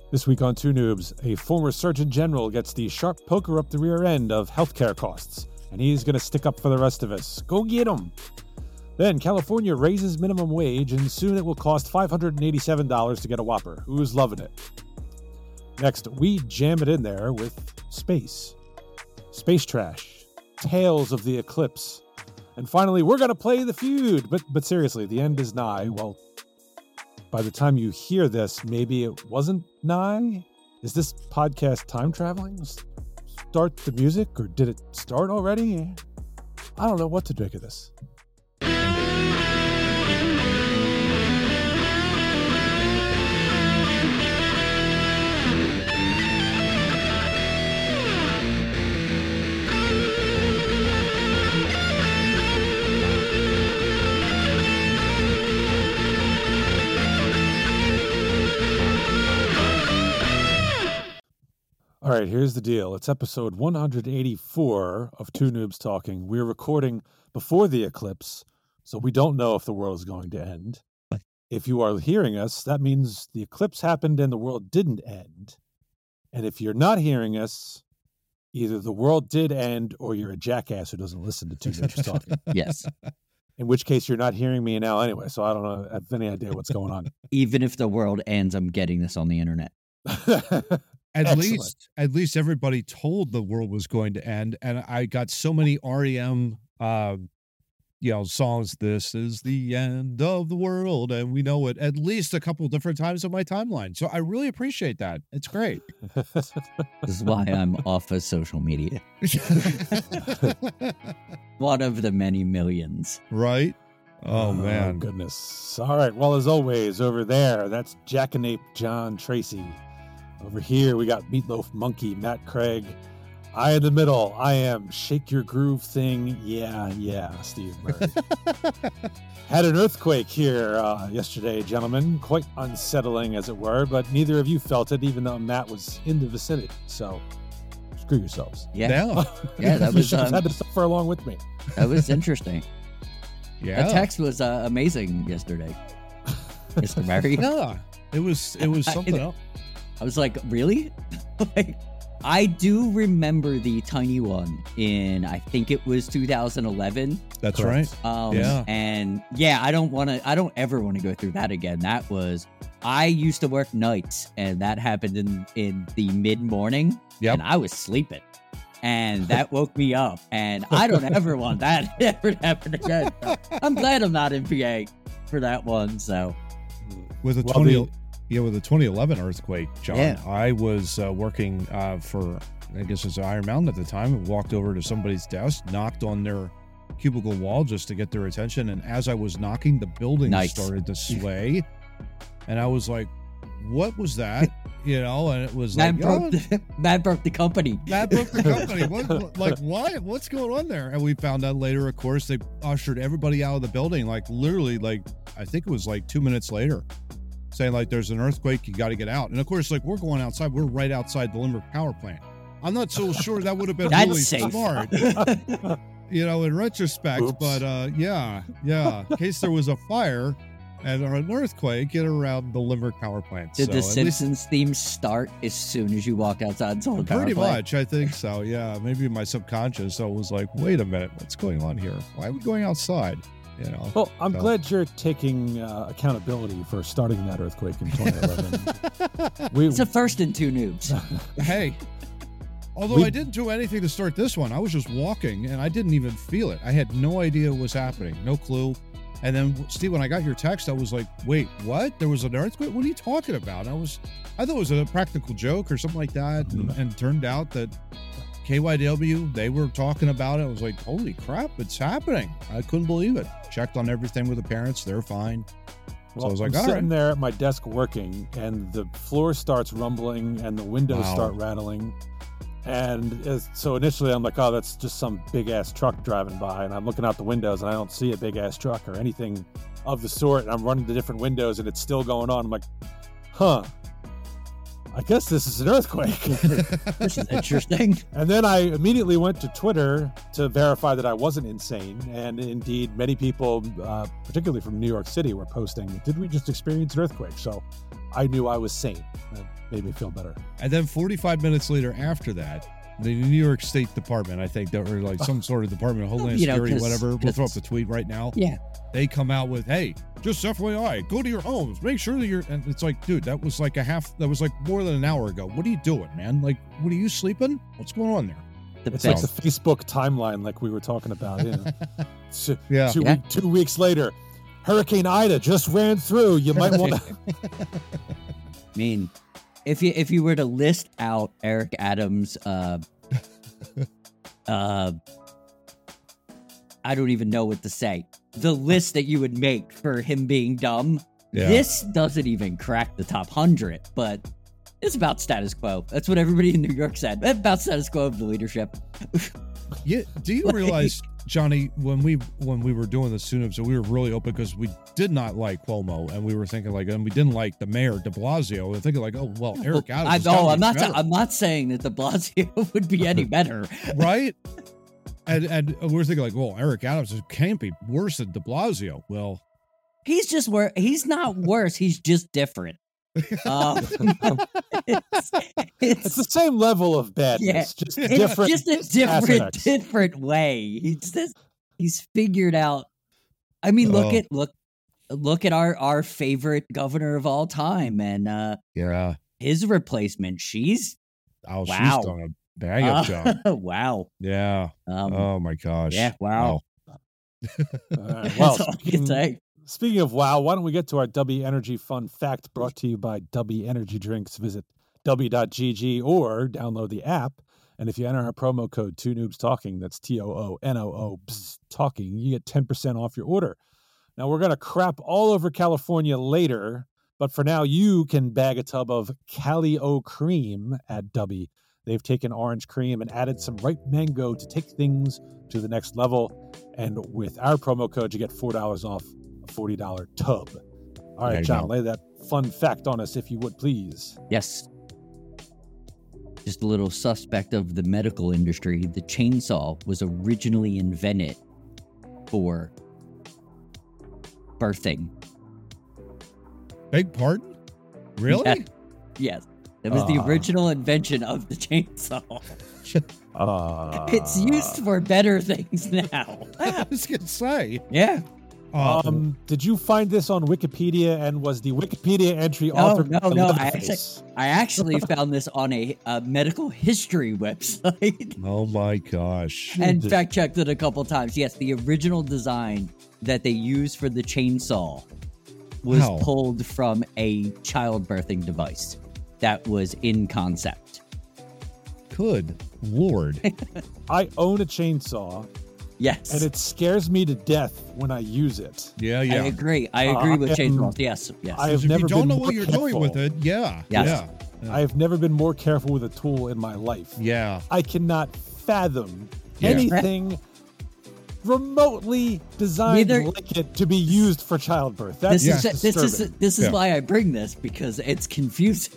This week on Two Noobs, a former Surgeon General gets the sharp poker up the rear end of healthcare costs, and he's going to stick up for the rest of us. Go get him! Then California raises minimum wage, and soon it will cost $587 to get a Whopper. Who's loving it? Next, we jam it in there with space. Space trash. Tales of the eclipse. And finally, we're going to play The Feud. But seriously, the end is nigh. Well, by the time you hear this, maybe it wasn't nigh? Is this podcast time traveling? Start the music, or did it start already? I don't know what to make of this. All right, here's the deal. It's episode 184 of Two Noobs Talking. We're recording before the eclipse, so we don't know if the world is going to end. If you are hearing us, that means the eclipse happened and the world didn't end. And if you're not hearing us, either the world did end or you're a jackass who doesn't listen to Two Noobs Talking. Yes. In which case, you're not hearing me now anyway, so I don't know, have any idea what's going on. Even if the world ends, I'm getting this on the internet. At least everybody told the world was going to end, and I got so many REM, songs. This is the end of the world, and we know it at least a couple different times on my timeline. So I really appreciate that. It's great. This is why I'm off of social media. One of the many millions. Right? Oh man, goodness. All right. Well, as always, over there, that's Jackanape John Tracy. Over here, we got Meatloaf Monkey, Matt Craig. I in the middle, I am Shake Your Groove Thing. Yeah, Steve Murray. Had an earthquake here yesterday, gentlemen. Quite unsettling, as it were, but neither of you felt it, even though Matt was in the vicinity. So, screw yourselves. Yeah, that was... You had to suffer along with me. That was interesting. Yeah. The text was amazing yesterday, Mr. Murray. Yeah, it was something else. I was like, really? I do remember the tiny one in, I think it was 2011. That's right. Yeah. And yeah, I don't ever want to go through that again. I used to work nights, and that happened in the mid-morning. Yep. And I was sleeping. And that woke me up. And I don't ever want that ever to happen again. So I'm glad I'm not in PA for that one. So with the 2011 earthquake, John, yeah. I was working for, I guess it's Iron Mountain at the time. I walked over to somebody's desk, knocked on their cubicle wall just to get their attention. And as I was knocking, the building started to sway. And I was like, what was that? And it was Matt broke the company. Matt broke the company. What? What's going on there? And we found out later, of course, they ushered everybody out of the building, literally, I think it was 2 minutes later, saying there's an earthquake, you got to get out. And of course, we're going outside. We're right outside the Limerick power plant. I'm not so sure that would have been really safe. Smart, in retrospect. Oops. But yeah, in case there was a fire and an earthquake around the Limerick power plant. Did the Simpsons theme start as soon as you walked outside and saw the power plant? Pretty much, I think so. Yeah, maybe my subconscious. So it was like, wait a minute, what's going on here? Why are we going outside? Well, I'm glad you're taking accountability for starting that earthquake in 2011. It's a first in Two Noobs. Hey, although I didn't do anything to start this one. I was just walking, and I didn't even feel it. I had no idea what was happening, no clue. And then, Steve, when I got your text, I was like, wait, what? There was an earthquake? What are you talking about? I thought it was a practical joke or something like that, and it turned out that KYW, they were talking about it. I was like, holy crap, it's happening. I couldn't believe it. Checked on everything with the parents. They're fine. Well, so I was like, I'm sitting there at my desk working, and the floor starts rumbling, and the windows start rattling. And so initially I'm like, oh, that's just some big-ass truck driving by. And I'm looking out the windows, and I don't see a big-ass truck or anything of the sort. And I'm running to different windows, and it's still going on. I'm like, I guess this is an earthquake. This is interesting. And then I immediately went to Twitter to verify that I wasn't insane. And indeed, many people, particularly from New York City, were posting, did we just experience an earthquake? So I knew I was sane. made me feel better. And then 45 minutes later after that, the New York State Department, I think, or like some sort of Department of Homeland Security, whatever. We'll throw up the tweet right now. Yeah. They come out with, hey, just FYI, go to your homes, make sure that you're, and it's like, dude, that was like more than an hour ago. What are you doing, man? Like, what are you sleeping? What's going on there? It's like the Facebook timeline, like we were talking about. Yeah. 2 weeks later, Hurricane Ida just ran through. You might want to. I mean, if you were to list out Eric Adams, I don't even know what to say. The list that you would make for him being dumb, this doesn't even crack the top 100, but it's about status quo. That's what everybody in New York said. About status quo of the leadership. Yeah. Do you realize, Johnny, when we were doing the Soon so we were really open because we did not like Cuomo, and we were thinking like, and we didn't like the mayor De Blasio. We were thinking like, oh well, Eric Adams. I'm not saying that De Blasio would be any better, right? And we're thinking like, well, Eric Adams can't be worse than De Blasio. Well, he's just worse. He's not worse. He's just different. It's the same level of badness, just different. Just a different way. He's figured out. I mean, look at our favorite governor of all time, and his replacement. She's done a bang up job. Wow. Yeah. Oh my gosh. Yeah. Wow. Well, That's all I can say. Speaking of wow, why don't we get to our W Energy fun fact brought to you by W Energy Drinks. Visit w.gg or download the app. And if you enter our promo code 2NoobsTalking, that's TOONOO talking, you get 10% off your order. Now, we're going to crap all over California later, but for now, you can bag a tub of Cali-O cream at W. They've taken orange cream and added some ripe mango to take things to the next level. And with our promo code, you get $4 off a $40 tub. All right, John, lay that fun fact on us, if you would, please. Yes. Just a little suspect of the medical industry. The chainsaw was originally invented for birthing. Beg pardon? Really? Yes. It was the original invention of the chainsaw. It's used for better things now. I was going to say. Yeah. Did you find this on Wikipedia, and was the Wikipedia entry authored? No. I actually found this on a medical history website. Oh my gosh. And fact checked it a couple times. Yes, the original design that they used for the chainsaw was pulled from a childbirthing device that was in concept. Good Lord. I own a chainsaw. Yes. And it scares me to death when I use it. Yeah. I agree with chainsaws. Yes. I have never you don't been know more what you're careful. doing with it. Yeah. Yes. Yeah. I have never been more careful with a tool in my life. Yeah. I cannot fathom anything remotely designed like it to be used for childbirth. That's this is why I bring this, because it's confusing.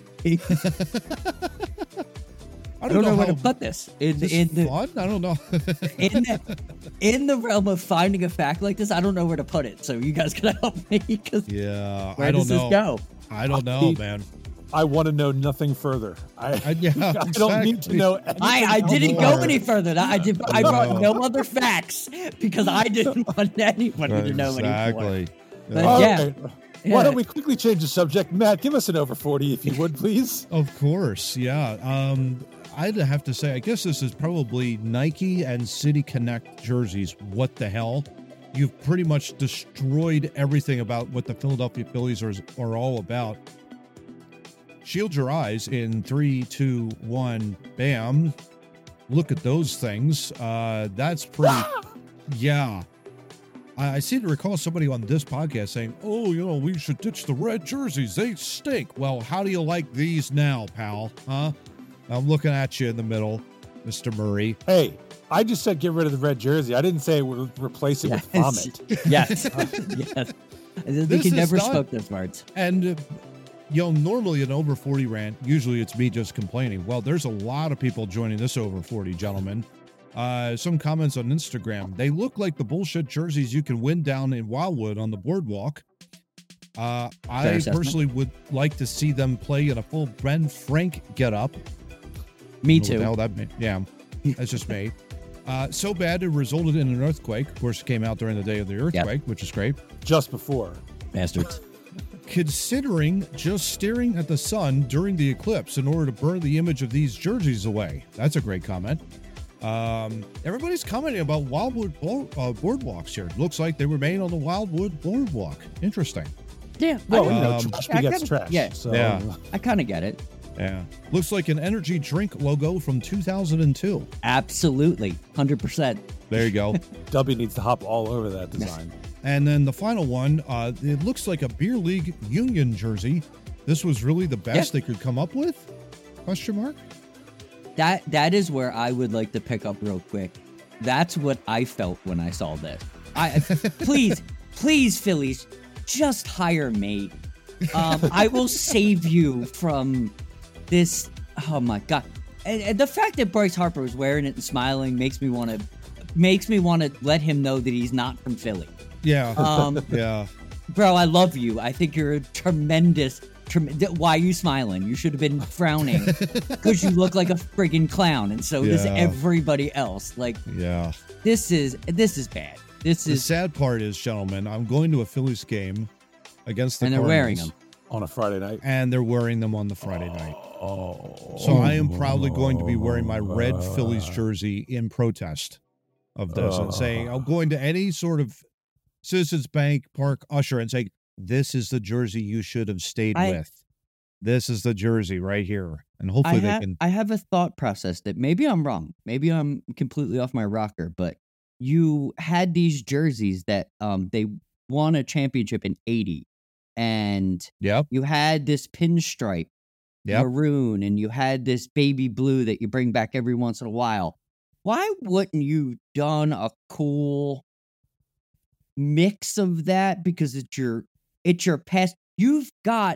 I don't know where to put this. I don't know. in the realm of finding a fact like this, I don't know where to put it. So you guys can help me. Where does this go? I don't know, man. I want to know nothing further. I exactly. don't need to know anything. I didn't go any further. I brought no other facts because I didn't want anybody to know anymore. But why don't we quickly change the subject? Matt, give us an over 40 if you would, please. Of course, yeah. I'd have to say, I guess this is probably Nike and City Connect jerseys. What the hell? You've pretty much destroyed everything about what the Philadelphia Phillies are all about. Shield your eyes in 3, 2, 1, bam. Look at those things. That's pretty... Yeah. I seem to recall somebody on this podcast saying, we should ditch the red jerseys. They stink. Well, how do you like these now, pal? Huh? I'm looking at you in the middle, Mr. Murray. Hey, I just said get rid of the red jersey. I didn't say we'll replace it with vomit. Yes. Yes. I think he never spoke those words. And, normally an over 40 rant, usually it's me just complaining. Well, there's a lot of people joining this over 40, gentlemen. Some comments on Instagram. They look like the bullshit jerseys you can win down in Wildwood on the boardwalk. I personally would like to see them play in a full Ben Frank getup. Me too. What the hell that mean? Yeah, that's just me. So bad it resulted in an earthquake. Of course, it came out during the day of the earthquake, which is great. Just before. Bastards. Considering just staring at the sun during the eclipse in order to burn the image of these jerseys away. That's a great comment. Everybody's commenting about Wildwood boardwalks here. Looks like they remain on the Wildwood boardwalk. Interesting. Yeah. Well, trash begets trash. Yeah. So. Yeah. I kind of get it. Yeah. Looks like an energy drink logo from 2002. Absolutely. 100%. There you go. W needs to hop all over that design. And then the final one, it looks like a beer league union jersey. This was really the best they could come up with? Question mark? That is where I would like to pick up real quick. That's what I felt when I saw this. Please, Phillies, just hire me. I will save you from this. Oh my God. And the fact that Bryce Harper was wearing it and smiling makes me want to let him know that he's not from Philly. Yeah. Yeah. Bro, I love you. I think you're a tremendous. Why are you smiling? You should have been frowning because you look like a friggin' clown, and so does everybody else. Like, this is bad. The sad part is, gentlemen, I'm going to a Phillies game against the Cardinals. And they're wearing them on a Friday night. And they're wearing them on the Friday night. So I am proudly going to be wearing my red Phillies jersey in protest of this and saying, I'm going to any sort of Citizens Bank Park usher and saying, this is the jersey you should have stayed with. This is the jersey right here. And hopefully I have a thought process that maybe I'm wrong. Maybe I'm completely off my rocker, but you had these jerseys that they won a championship in 80. And you had this pinstripe maroon, and you had this baby blue that you bring back every once in a while. Why wouldn't you done a cool mix of that? Because it's your past. You've got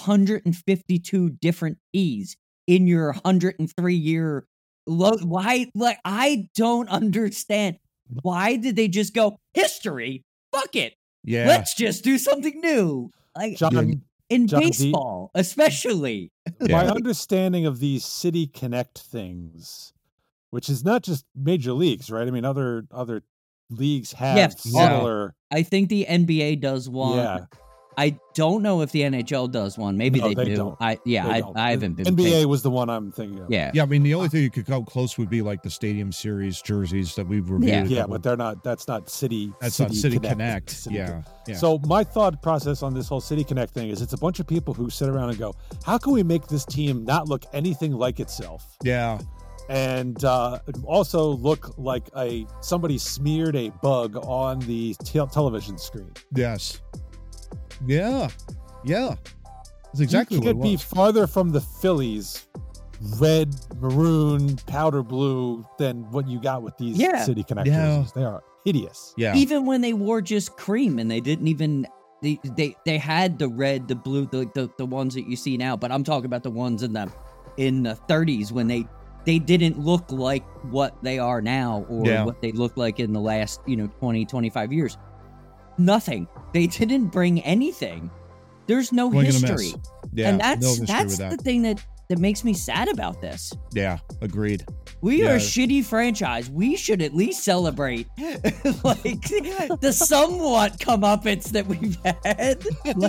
152 different T's in your 103 year why? Like, I don't understand. Why did they just go history? Fuck it. Yeah. Let's just do something new. Like in baseball, especially. My understanding of these City Connect things, which is not just major leagues, right? I mean, other leagues have similar. I think the NBA does one. Yeah. I don't know if the NHL does one. Maybe they do. Don't. I haven't been. NBA was the one I'm thinking of. Yeah. Yeah. I mean, the only thing you could come close would be like the Stadium Series jerseys that we've reviewed. Yeah, but they're not. That's not City. That's not City Connect. Yeah. So my thought process on this whole City Connect thing is it's a bunch of people who sit around and go, "How can we make this team not look anything like itself?" Yeah. And also look like somebody smeared a bug on the television screen. Yes. Yeah. That's exactly what it was. You could be farther from the Phillies red, maroon, powder blue than what you got with these City Connect jerseys. They are hideous. Yeah. Even when they wore just cream and they didn't even they had the red, the blue, the ones that you see now, but I'm talking about the ones in the 30s when they didn't look like what they are now or what they look like in the last, 20, 25 years. Nothing. They didn't bring anything. There's no history. Yeah, and that's the thing that makes me sad about this. Yeah, agreed. We are a shitty franchise. We should at least celebrate like the somewhat comeuppance that we've had.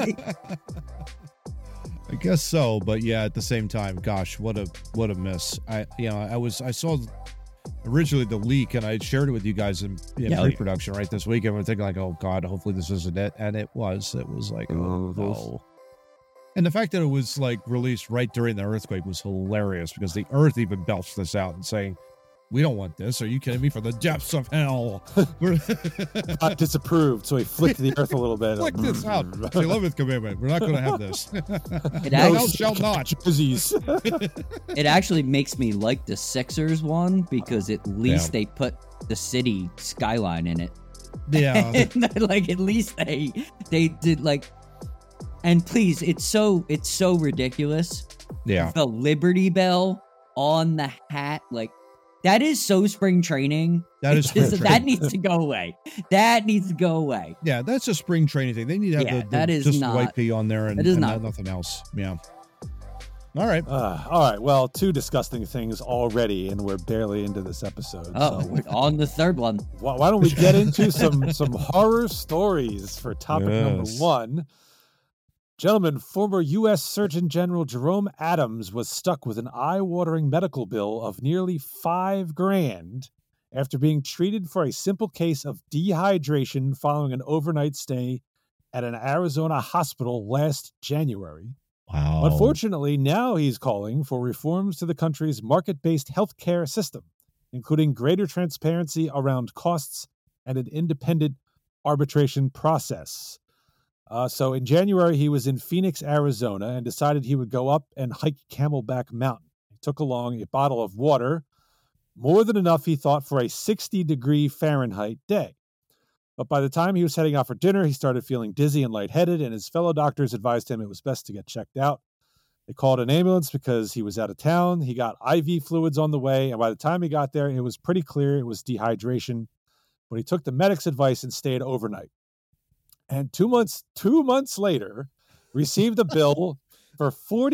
I guess so, but yeah, at the same time, gosh, what a miss. I saw originally the leak and I shared it with you guys in pre-production right this weekend. We're thinking like, oh God, hopefully this isn't it. And it was like, oh no. And the fact that it was like released right during the earthquake was hilarious because the earth even belched this out and saying, we don't want this. Are you kidding me? From the depths of hell. Not disapproved. So he flicked the earth a little bit. Flick this out. The 11th commandment. We're not going to have this. Thou shalt not. It actually makes me like the Sixers one because at least they put the city skyline in it. Yeah. Like at least they did like, and please, it's so ridiculous. Yeah. The Liberty Bell on the hat, like, That is so spring training. That is spring training. That needs to go away. That needs to go away. Yeah, that's a spring training thing. They need to have the white pea on there and nothing else. Yeah. All right. All right. Well, 2 disgusting things already, and we're barely into this episode. Oh, so we're on the third one. Why don't we get into some horror stories for topic number 1? Gentlemen, former U.S. Surgeon General Jerome Adams was stuck with an eye-watering medical bill of nearly $5,000 after being treated for a simple case of dehydration following an overnight stay at an Arizona hospital last January. Wow. Unfortunately, now he's calling for reforms to the country's market-based healthcare system, including greater transparency around costs and an independent arbitration process. So in January, he was in Phoenix, Arizona, and decided he would go up and hike Camelback Mountain. He took along a bottle of water, more than enough, he thought, for a 60-degree Fahrenheit day. But by the time he was heading out for dinner, he started feeling dizzy and lightheaded, and his fellow doctors advised him it was best to get checked out. They called an ambulance because he was out of town. He got IV fluids on the way, and by the time he got there, it was pretty clear it was dehydration. But he took the medic's advice and stayed overnight. And 2 months later, received a bill for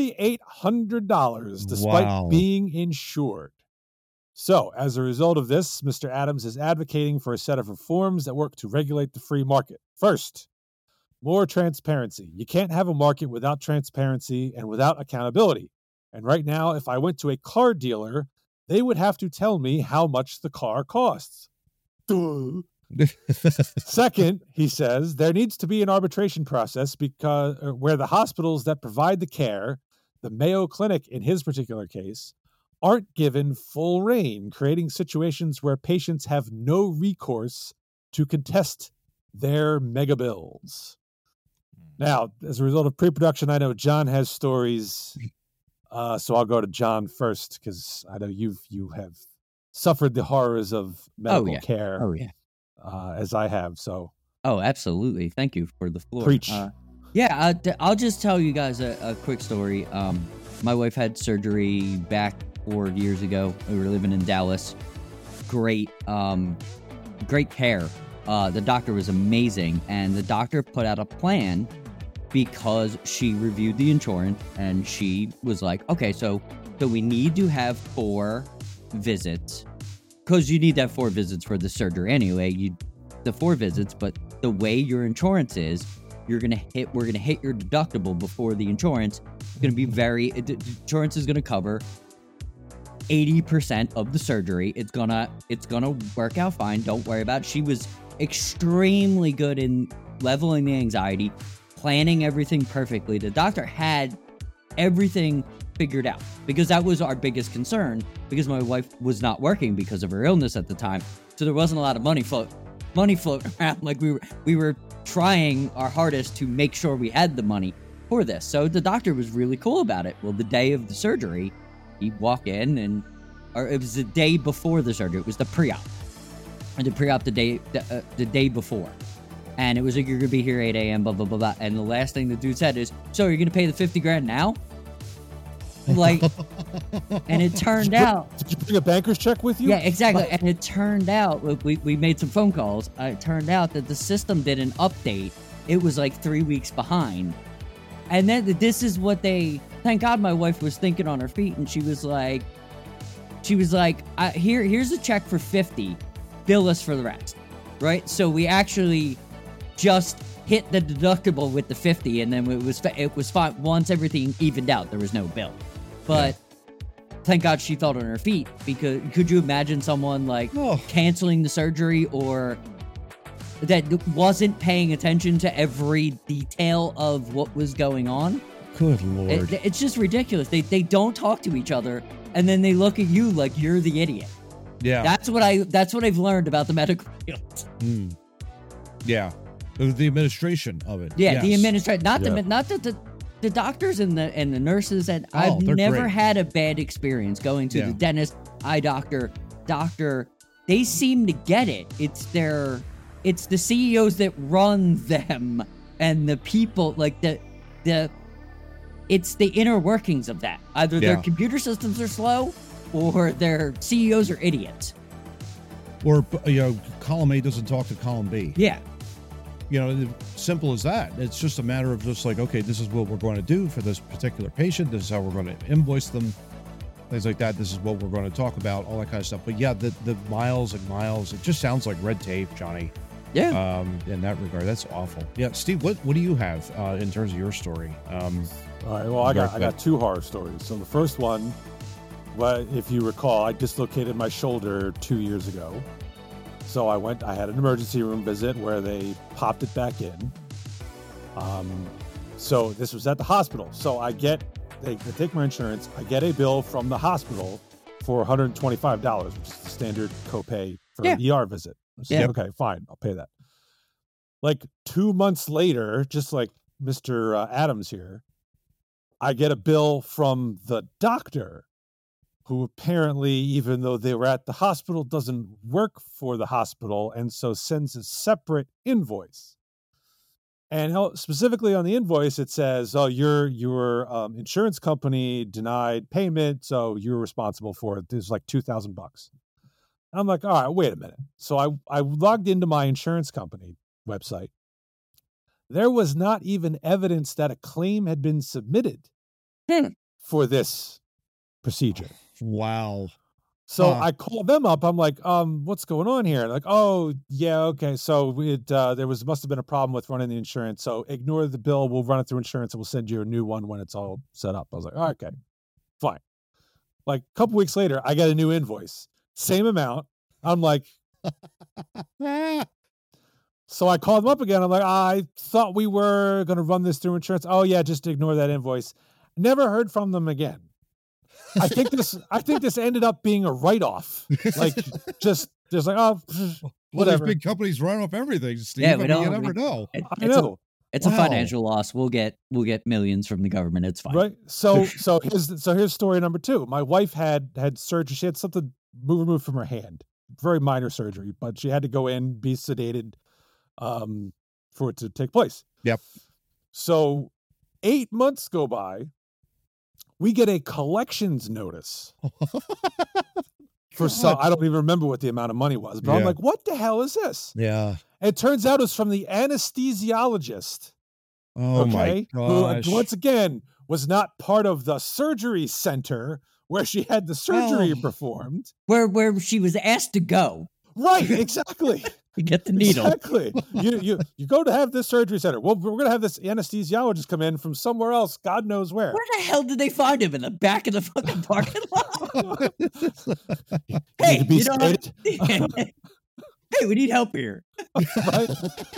$4,800 despite being insured. So, as a result of this, Mr. Adams is advocating for a set of reforms that work to regulate the free market. First, more transparency. You can't have a market without transparency and without accountability. And right now, if I went to a car dealer, they would have to tell me how much the car costs. Duh. Second, he says, there needs to be an arbitration process where the hospitals that provide the care, the Mayo Clinic in his particular case, aren't given full reign, creating situations where patients have no recourse to contest their mega bills. Now, as a result of pre-production, I know John has stories, so I'll go to John first because I know you have suffered the horrors of medical care. Oh, yeah. As I have, so. Oh, absolutely. Thank you for the floor. Preach. I'll just tell you guys a quick story. My wife had surgery back 4 years ago. We were living in Dallas. Great care. The doctor was amazing, and the doctor put out a plan because she reviewed the insurance, and she was like, okay, so we need to have 4 visits. Because you need to have 4 visits for the surgery anyway. The 4 visits, but the way your insurance is, we're gonna hit your deductible before the insurance. It's gonna be the insurance is gonna cover 80% of the surgery. It's gonna work out fine. Don't worry about it. She was extremely good in leveling the anxiety, planning everything perfectly. The doctor had everything figured out because that was our biggest concern, because my wife was not working because of her illness at the time, so there wasn't a lot of money floating around. Like we were trying our hardest to make sure we had the money for this. So the doctor was really cool about it. Well, the day of the surgery, he'd walk in or it was the day before the surgery. It was the pre-op, and the pre-op the day before, and it was like, you're gonna be here 8 a.m. blah blah blah blah. And the last thing the dude said is, so you're gonna pay the $50,000 now? Like, and it turned out. Did you bring a banker's check with you? Yeah, exactly. And it turned out, we made some phone calls. It turned out that the system didn't update. It was like 3 weeks behind. And then this is what thank God my wife was thinking on her feet, and she was like, here's a check for $50, bill us for the rest. Right? So we actually just hit the deductible with the $50, and then it was fine. Once everything evened out, there was no bill. But thank God she felt on her feet, because could you imagine someone canceling the surgery or that wasn't paying attention to every detail of what was going on? Good Lord. It's just ridiculous. They don't talk to each other, and then they look at you like you're the idiot. Yeah. That's what I've learned about the medical field. Yeah. The administration of it. Yeah, yes. The administration, not the doctors and the nurses. And I've never had a bad experience going to the dentist, eye doctor. They seem to get it. It's the CEOs that run them, and the people it's the inner workings of that. Either their computer systems are slow, or their CEOs are idiots. Or, column A doesn't talk to column B. Yeah. Simple as that. It's just a matter of just like, okay, this is what we're going to do for this particular patient. This is how we're going to invoice them. Things like that. This is what we're going to talk about, all that kind of stuff. But yeah, the miles and miles, it just sounds like red tape, Johnny. Yeah. In that regard, that's awful. Yeah, Steve, what do you have in terms of your story? All right. Well, I got two horror stories. So the first one, if you recall, I dislocated my shoulder 2 years ago. So I had an emergency room visit where they popped it back in. So this was at the hospital. So they take my insurance. I get a bill from the hospital for $125, which is the standard copay for an ER visit. Yeah. Okay, fine. I'll pay that. Like 2 months later, just like Mr. Adams here, I get a bill from the doctor, who apparently, even though they were at the hospital, doesn't work for the hospital, and so sends a separate invoice. And specifically on the invoice, it says, "Oh, your insurance company denied payment, so you're responsible for it. There's like $2,000." I'm like, all right, wait a minute. So I logged into my insurance company website. There was not even evidence that a claim had been submitted for this procedure. Wow. So I called them up. I'm like, what's going on here? Like, oh, yeah, okay. So must have been a problem with running the insurance. So ignore the bill. We'll run it through insurance and we'll send you a new one when it's all set up. I was like, oh, okay, fine. Like a couple weeks later, I got a new invoice. Same amount. I'm like, so I called them up again. I'm like, I thought we were going to run this through insurance. Oh yeah, just ignore that invoice. Never heard from them again. I think this ended up being a write-off. Like just like, oh, whatever. These big companies run off everything, Steve. Yeah, you never know. I know. It's a financial loss. We'll get millions from the government. It's fine. Right. So here's story number 2. My wife had surgery. She had something removed from her hand. Very minor surgery, but she had to go in, be sedated, for it to take place. Yep. So 8 months go by. We get a collections notice for some. I don't even remember what the amount of money was, but I'm like, what the hell is this? Yeah. It turns out it's from the anesthesiologist. Oh my gosh. Who, once again, was not part of the surgery center where she had the surgery performed. Where she was asked to go. Right, exactly. To get the needle. Exactly. You go to have this surgery center. Well, we're going to have this anesthesiologist come in from somewhere else, God knows where. Where the hell did they find him? In the back of the fucking parking lot? Hey, you know hey, we need help here. Right?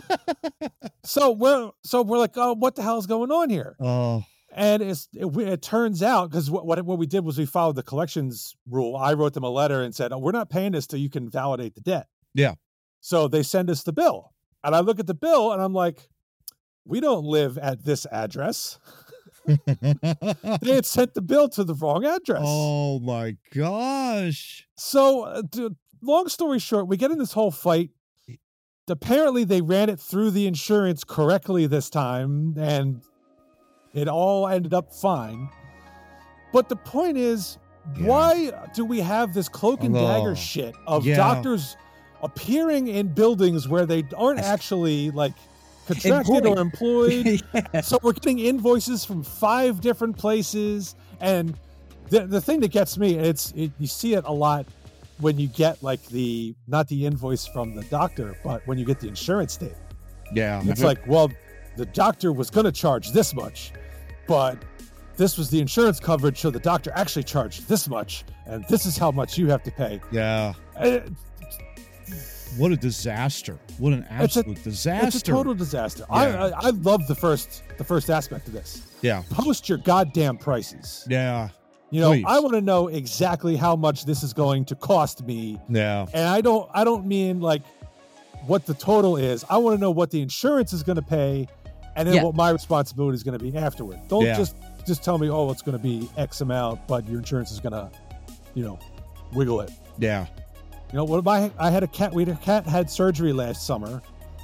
So we're like, oh, what the hell is going on here? Oh. And it turns out, because what we did was we followed the collections rule. I wrote them a letter and said, oh, we're not paying this till you can validate the debt. Yeah. So they send us the bill. And I look at the bill and I'm like, we don't live at this address. They had sent the bill to the wrong address. Oh my gosh. So long story short, we get in this whole fight. Apparently they ran it through the insurance correctly this time, and it all ended up fine. But the point is, why do we have this cloak and dagger shit of doctors appearing in buildings where they aren't actually like contracted or employed? So we're getting invoices from 5 different places. And the thing that gets me, you see it a lot when you get like not the invoice from the doctor, but when you get the insurance statement. Yeah. It's like, well, the doctor was going to charge this much, but this was the insurance coverage, so the doctor actually charged this much, and this is how much you have to pay. Yeah. What a disaster. What an absolute disaster. It's a total disaster. Yeah. I love the first aspect of this. Yeah. Post your goddamn prices. Yeah. Please. I want to know exactly how much this is going to cost me. Yeah. And I don't mean like what the total is. I want to know what the insurance is going to pay, and then what my responsibility is going to be afterward. Don't just tell me, oh, it's going to be X amount, but your insurance is going to, wiggle it. Yeah. I had a cat. A cat had surgery last summer.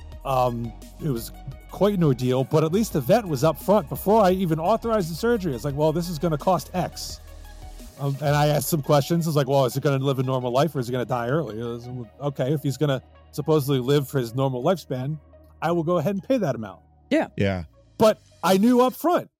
It was quite an ordeal, but at least the vet was up front before I even authorized the surgery. It's like, well, this is going to cost X. And I asked some questions. I was like, well, is he going to live a normal life or is he going to die early? Okay, if he's going to supposedly live for his normal lifespan, I will go ahead and pay that amount. Yeah. But I knew up front.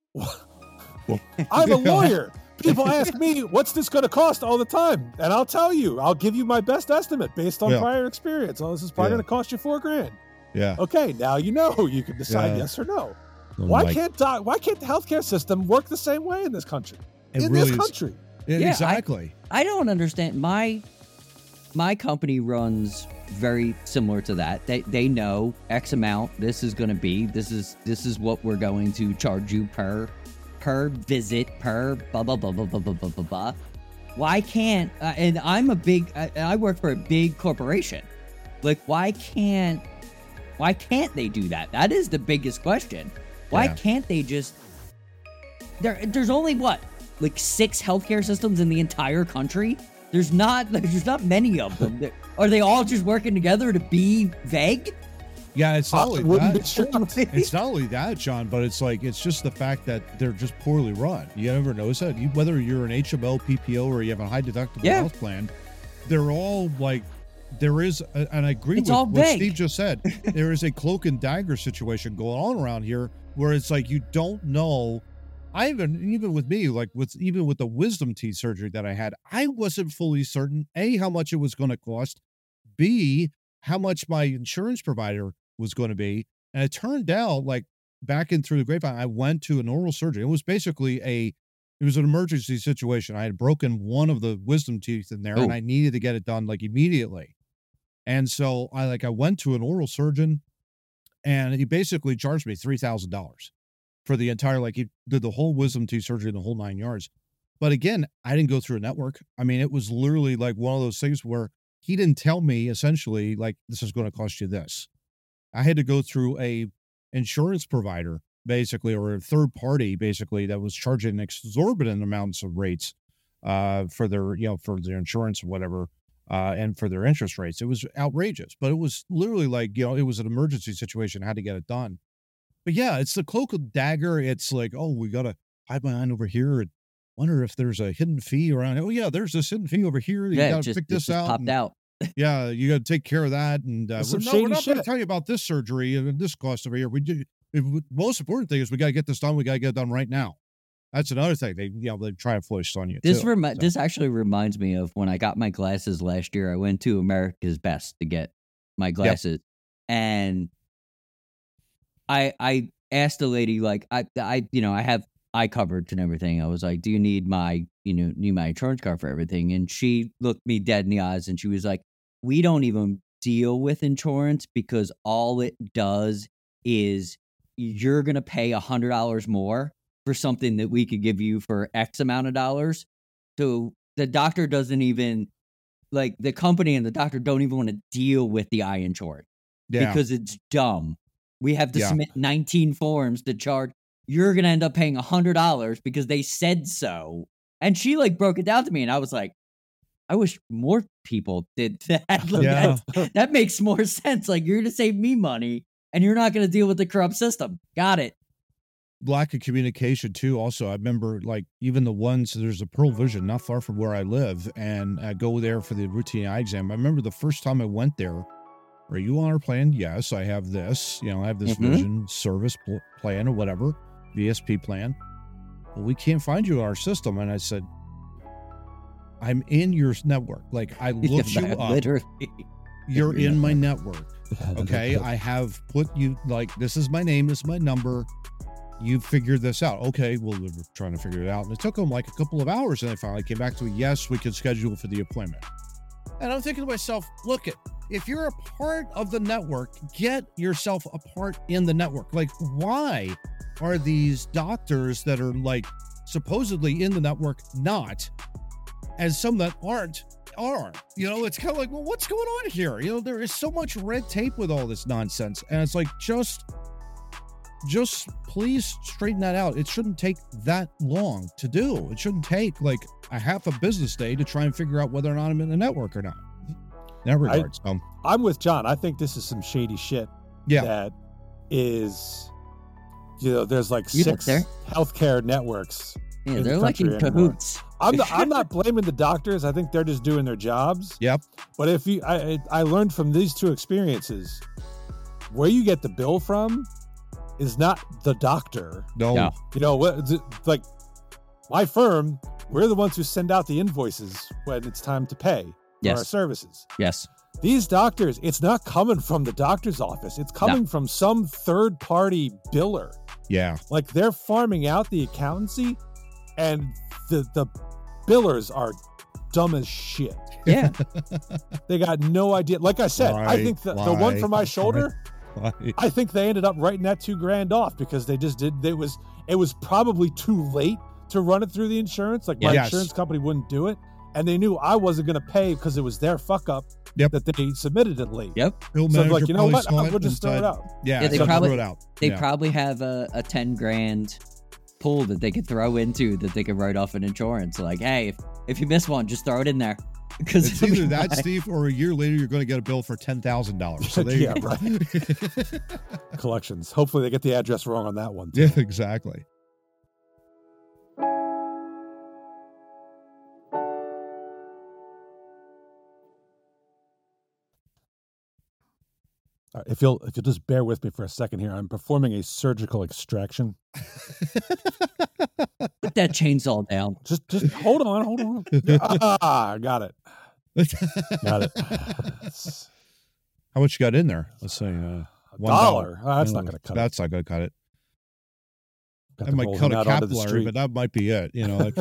I'm a lawyer. People ask me, what's this going to cost all the time? And I'll tell you, I'll give you my best estimate based on prior experience. Oh, this is probably going to cost you $4,000. Yeah. Okay, now you know. You can decide yes or no. Why can't the healthcare system work the same way in this country? This country. Exactly. I don't understand. My company runs very similar to that. They know X amount. This is going to be. This is what we're going to charge you per visit, per blah blah blah blah blah blah blah blah. Why can't? And I work for a big corporation. Like, why can't they do that? That is the biggest question. Why can't they just? There's only what, like 6 healthcare systems in the entire country. There's not many of them. Are they all just working together to be vague? Yeah, it's not only that. It's not only that, John, but it's just the fact that they're just poorly run. You ever notice that? Whether you're an HMO, PPO, or you have a high deductible health plan, they're all like, there is, and I agree with what Steve just said. There is a cloak and dagger situation going on around here where it's like you don't know. Even with me, like with the wisdom teeth surgery that I had, I wasn't fully certain, A, how much it was going to cost, B, how much my insurance provider was going to be. And it turned out, like, back in through the grapevine, I went to an oral surgeon. It was basically it was an emergency situation. I had broken one of the wisdom teeth in there, and I needed to get it done like immediately. And so I went to an oral surgeon, and he basically charged me $3,000 for the entire, like, he did the whole wisdom teeth surgery, the whole 9 yards. But again, I didn't go through a network. I mean, it was literally like one of those things where he didn't tell me essentially, like, this is going to cost you this. I had to go through a insurance provider, basically, or a third party, basically, that was charging exorbitant amounts of rates for their insurance or whatever, and for their interest rates. It was outrageous, but it was literally like, it was an emergency situation. I had to get it done. But yeah, it's the cloak and dagger. It's like, oh, we got to hide behind over here and wonder if there's a hidden fee around. Oh yeah, there's this hidden fee over here. You got to pick this out. Popped out. Yeah, you got to take care of that. And we're not going to tell you about this surgery and this cost over here. We do. The most important thing is we got to get this done. We got to get it done right now. That's another thing. They try and foist on you. This actually reminds me of when I got my glasses last year. I went to America's Best to get my glasses, and I asked the lady, like, I have eye coverage and everything. I was like, do you need my insurance card for everything? And she looked me dead in the eyes and she was like, we don't even deal with insurance because all it does is you're going to pay $100 more for something that we could give you for X amount of dollars. So the doctor doesn't even, like, the company and the doctor don't even want to deal with the eye insurance because it's dumb. We have to submit 19 forms to charge. You're going to end up paying $100 because they said so. And she, like, broke it down to me, and I was like, I wish more people did that. Like, that makes more sense. Like, you're going to save me money, and you're not going to deal with the corrupt system. Got it. Lack of communication, too. Also, I remember, like, even the ones, there's a Pearl Vision not far from where I live, and I go there for the routine eye exam. I remember the first time I went there, are you on our plan? Yes, I have this. I have this vision service plan or whatever, VSP plan. Well, we can't find you in our system. And I said, I'm in your network. Like, I looked you up. Literally. You're in my network. Okay. I have put you, like, this is my name, this is my number. You figured this out. Okay. Well, we're trying to figure it out. And it took them like a couple of hours. And they finally came back to me. Yes, we can schedule for the appointment. And I'm thinking to myself, look, if you're a part of the network, get yourself a part in the network. Like, why are these doctors that are, like, supposedly in the network not, and some that aren't are? It's kind of like, well, what's going on here? There is so much red tape with all this nonsense. And it's like, just please straighten that out. It shouldn't take that long to do. It shouldn't take like a half a business day to try and figure out whether or not I'm in the network or not. In that regards, I'm with John. I think this is some shady shit. Yeah. That is, there's like 6 healthcare networks. Yeah, they're like in cahoots. I'm not blaming the doctors. I think they're just doing their jobs. Yep. But if I learned from these two experiences, where you get the bill from is not the doctor. No. You know what? Like my firm, we're the ones who send out the invoices when it's time to pay for our services. Yes. These doctors, it's not coming from the doctor's office. It's coming from some third-party biller. Yeah. Like they're farming out the accountancy, and the billers are dumb as shit. Yeah. They got no idea. Like I said, I think the one for my shoulder, I think they ended up writing that $2,000 off because they just did. It was probably too late to run it through the insurance. Like my insurance company wouldn't do it. And they knew I wasn't going to pay because it was their fuck up that they submitted it late. Yep. So like, you know what? We'll just throw it out. Yeah, they probably throw it out. They probably have a $10,000 pool that they could throw into that they could write off an insurance. Like, hey, if you miss one, just throw it in there. Because it's either that, Steve, or a year later you're going to get a bill for $10,000. So there you go. Right. Collections. Hopefully they get the address wrong on that one too. Yeah, exactly. If you'll just bear with me for a second here, I'm performing a surgical extraction. Put that chainsaw down. Just hold on. Got it. Got it. How much you got in there? Let's say $1. That's not going to cut it. That's not going to cut it. That might cut a capillary, but that might be it. You know.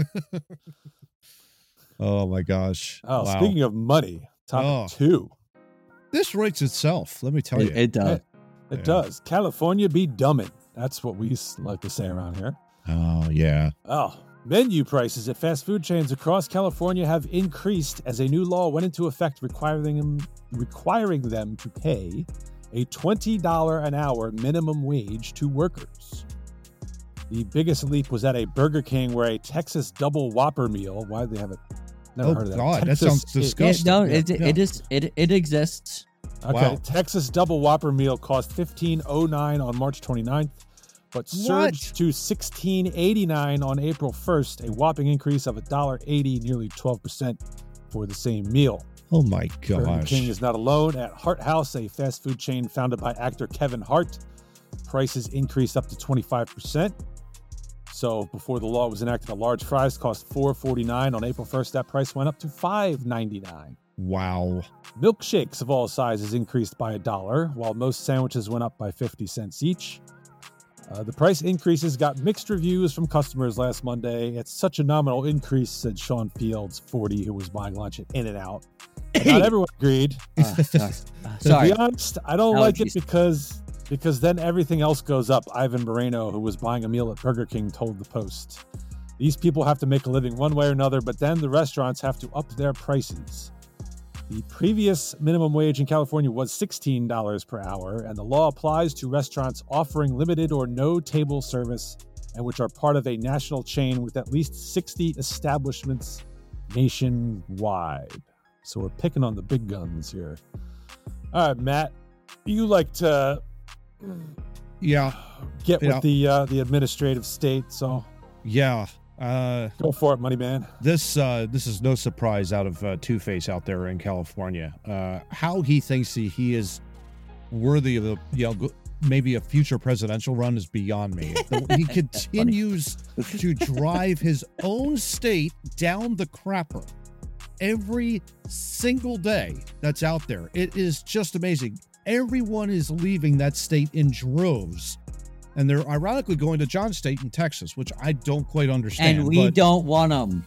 Oh my gosh! Oh, wow. Speaking of money, top 2. This writes itself. Let me tell you, it does. It does. California be dummin'. That's what we like to say around here. Oh yeah. Oh, menu prices at fast food chains across California have increased as a new law went into effect requiring them to pay a $20 an hour minimum wage to workers. The biggest leap was at a Burger King where a Texas double Whopper meal. Why do they have it? Never heard of that. God, that sounds disgusting. It exists. Okay, wow. Texas double Whopper meal cost $15.09 on March 29th, but surged to $16.89 on April 1st, a whopping increase of $1.80, nearly 12% for the same meal. Oh my gosh. Burger King is not alone. At Hart House, a fast food chain founded by actor Kevin Hart, prices increased up to 25%. So before the law was enacted, a large fries cost $4.49. On April 1st, that price went up to $5.99. Wow. Milkshakes of all sizes increased by $1, while most sandwiches went up by 50 cents each. The price increases got mixed reviews from customers last Monday. It's such a nominal increase, said Sean Fields, 40, who was buying lunch at In-N-Out. Not everyone agreed. Sorry. To be honest, I don't like it because then everything else goes up. Ivan Moreno, who was buying a meal at Burger King, told the Post. These people have to make a living one way or another, but then the restaurants have to up their prices. The previous minimum wage in California was $16 per hour, and the law applies to restaurants offering limited or no table service and which are part of a national chain with at least 60 establishments nationwide. So we're picking on the big guns here. All right, Matt, you like to get with the administrative state, so go for it, money man. This is no surprise out of Two-Face out there in California. How he thinks he is worthy of maybe a future presidential run is beyond me. He continues to drive his own state down the crapper every single day that's out there. It is just amazing. Everyone is leaving that state in droves. And they're ironically going to John's state in Texas, which I don't quite understand. And we don't want them.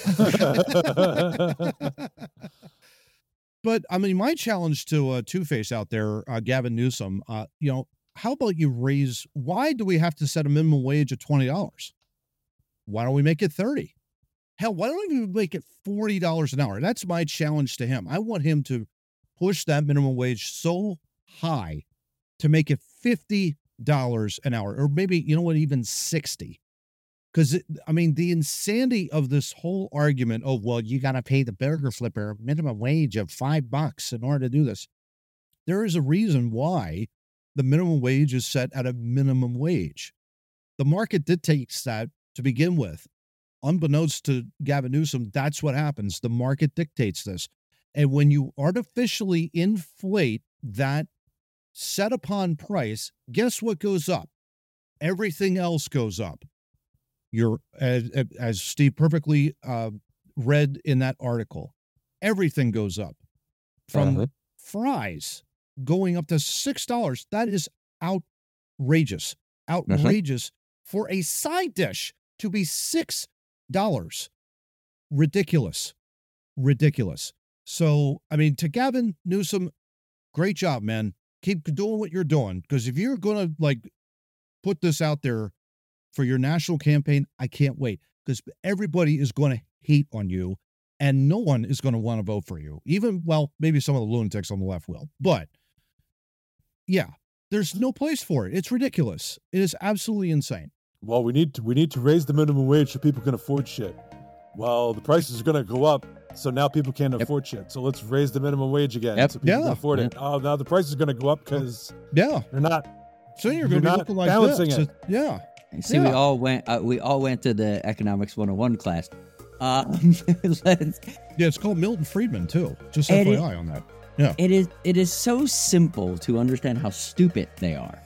But, I mean, my challenge to Two-Face out there, Gavin Newsom, how about you why do we have to set a minimum wage at $20? Why don't we make it $30? Hell, why don't we make it $40 an hour? That's my challenge to him. I want him to push that minimum wage so high to make it $50 an hour, or maybe, even 60. Because, the insanity of this whole argument of, well, you got to pay the burger flipper a minimum wage of $5 in order to do this. There is a reason why the minimum wage is set at a minimum wage. The market dictates that to begin with. unbeknownst to Gavin Newsom, that's what happens. The market dictates this. And when you artificially inflate that set upon price, guess what goes up? Everything else goes up. You're, as Steve perfectly read in that article, everything goes up. From fries going up to $6. That is outrageous. Outrageous for a side dish to be $6. Ridiculous. So, I mean, to Gavin Newsom, great job, man. Keep doing what you're doing. Because if you're going to, like, put this out there for your national campaign, I can't wait. Because everybody is going to hate on you, and no one is going to want to vote for you. Even, well, maybe some of the lunatics on the left will. But, yeah, there's no place for it. It's ridiculous. It is absolutely insane. Well, we need to raise the minimum wage so people can afford shit. Well, the prices are going to go up, so now people can't afford shit. So let's raise the minimum wage again so people can afford it. Oh, now the price is going to go up because they're not. So you're going to be looking like balancing this. it. Yeah. See, we all went to the Economics 101 class. It's called Milton Friedman too. Just FYI on that. Yeah. It is so simple to understand how stupid they are.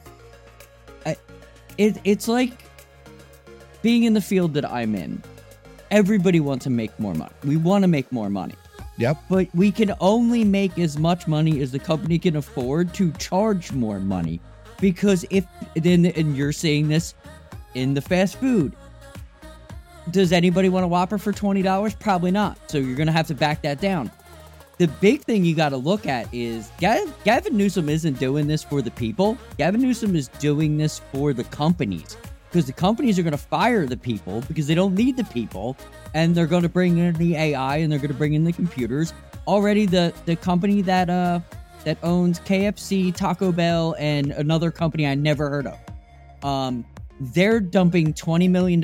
It's like being in the field that I'm in. Everybody wants to make more money. We want to make more money. Yep. But we can only make as much money as the company can afford to charge more money. Because and you're seeing this in the fast food. Does anybody want a Whopper for $20? Probably not. So you're going to have to back that down. The big thing you got to look at is Gavin Newsom isn't doing this for the people. Gavin Newsom is doing this for the companies. Because the companies are going to fire the people because they don't need the people. And they're going to bring in the AI and they're going to bring in the computers. Already the company that owns KFC, Taco Bell, and another company I never heard of. They're dumping $20 million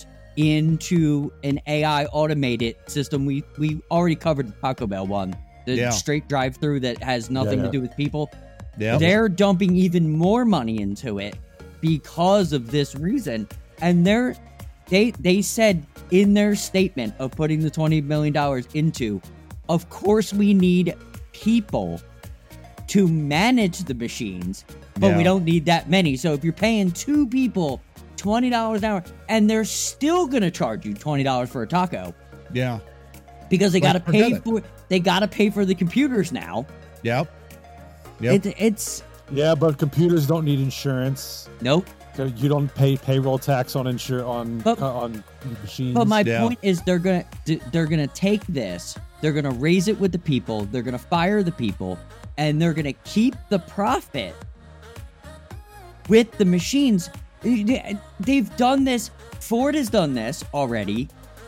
into an AI automated system. We already covered the Taco Bell one. The straight drive-through that has nothing to do with people. Yeah. They're dumping even more money into it because of this reason. And they said in their statement of putting the $20 million into, of course we need people to manage the machines, but we don't need that many. So if you're paying 2 people $20 an hour, and they're still going to charge you $20 for a taco. Yeah. Because they got to pay for the computers now. Yep. Yeah, but computers don't need insurance. Nope. You don't pay payroll tax on on machines. But my point is they're gonna take this, they're gonna raise it with the people, they're gonna fire the people, and they're gonna keep the profit with the machines. They've done this. Ford has done this already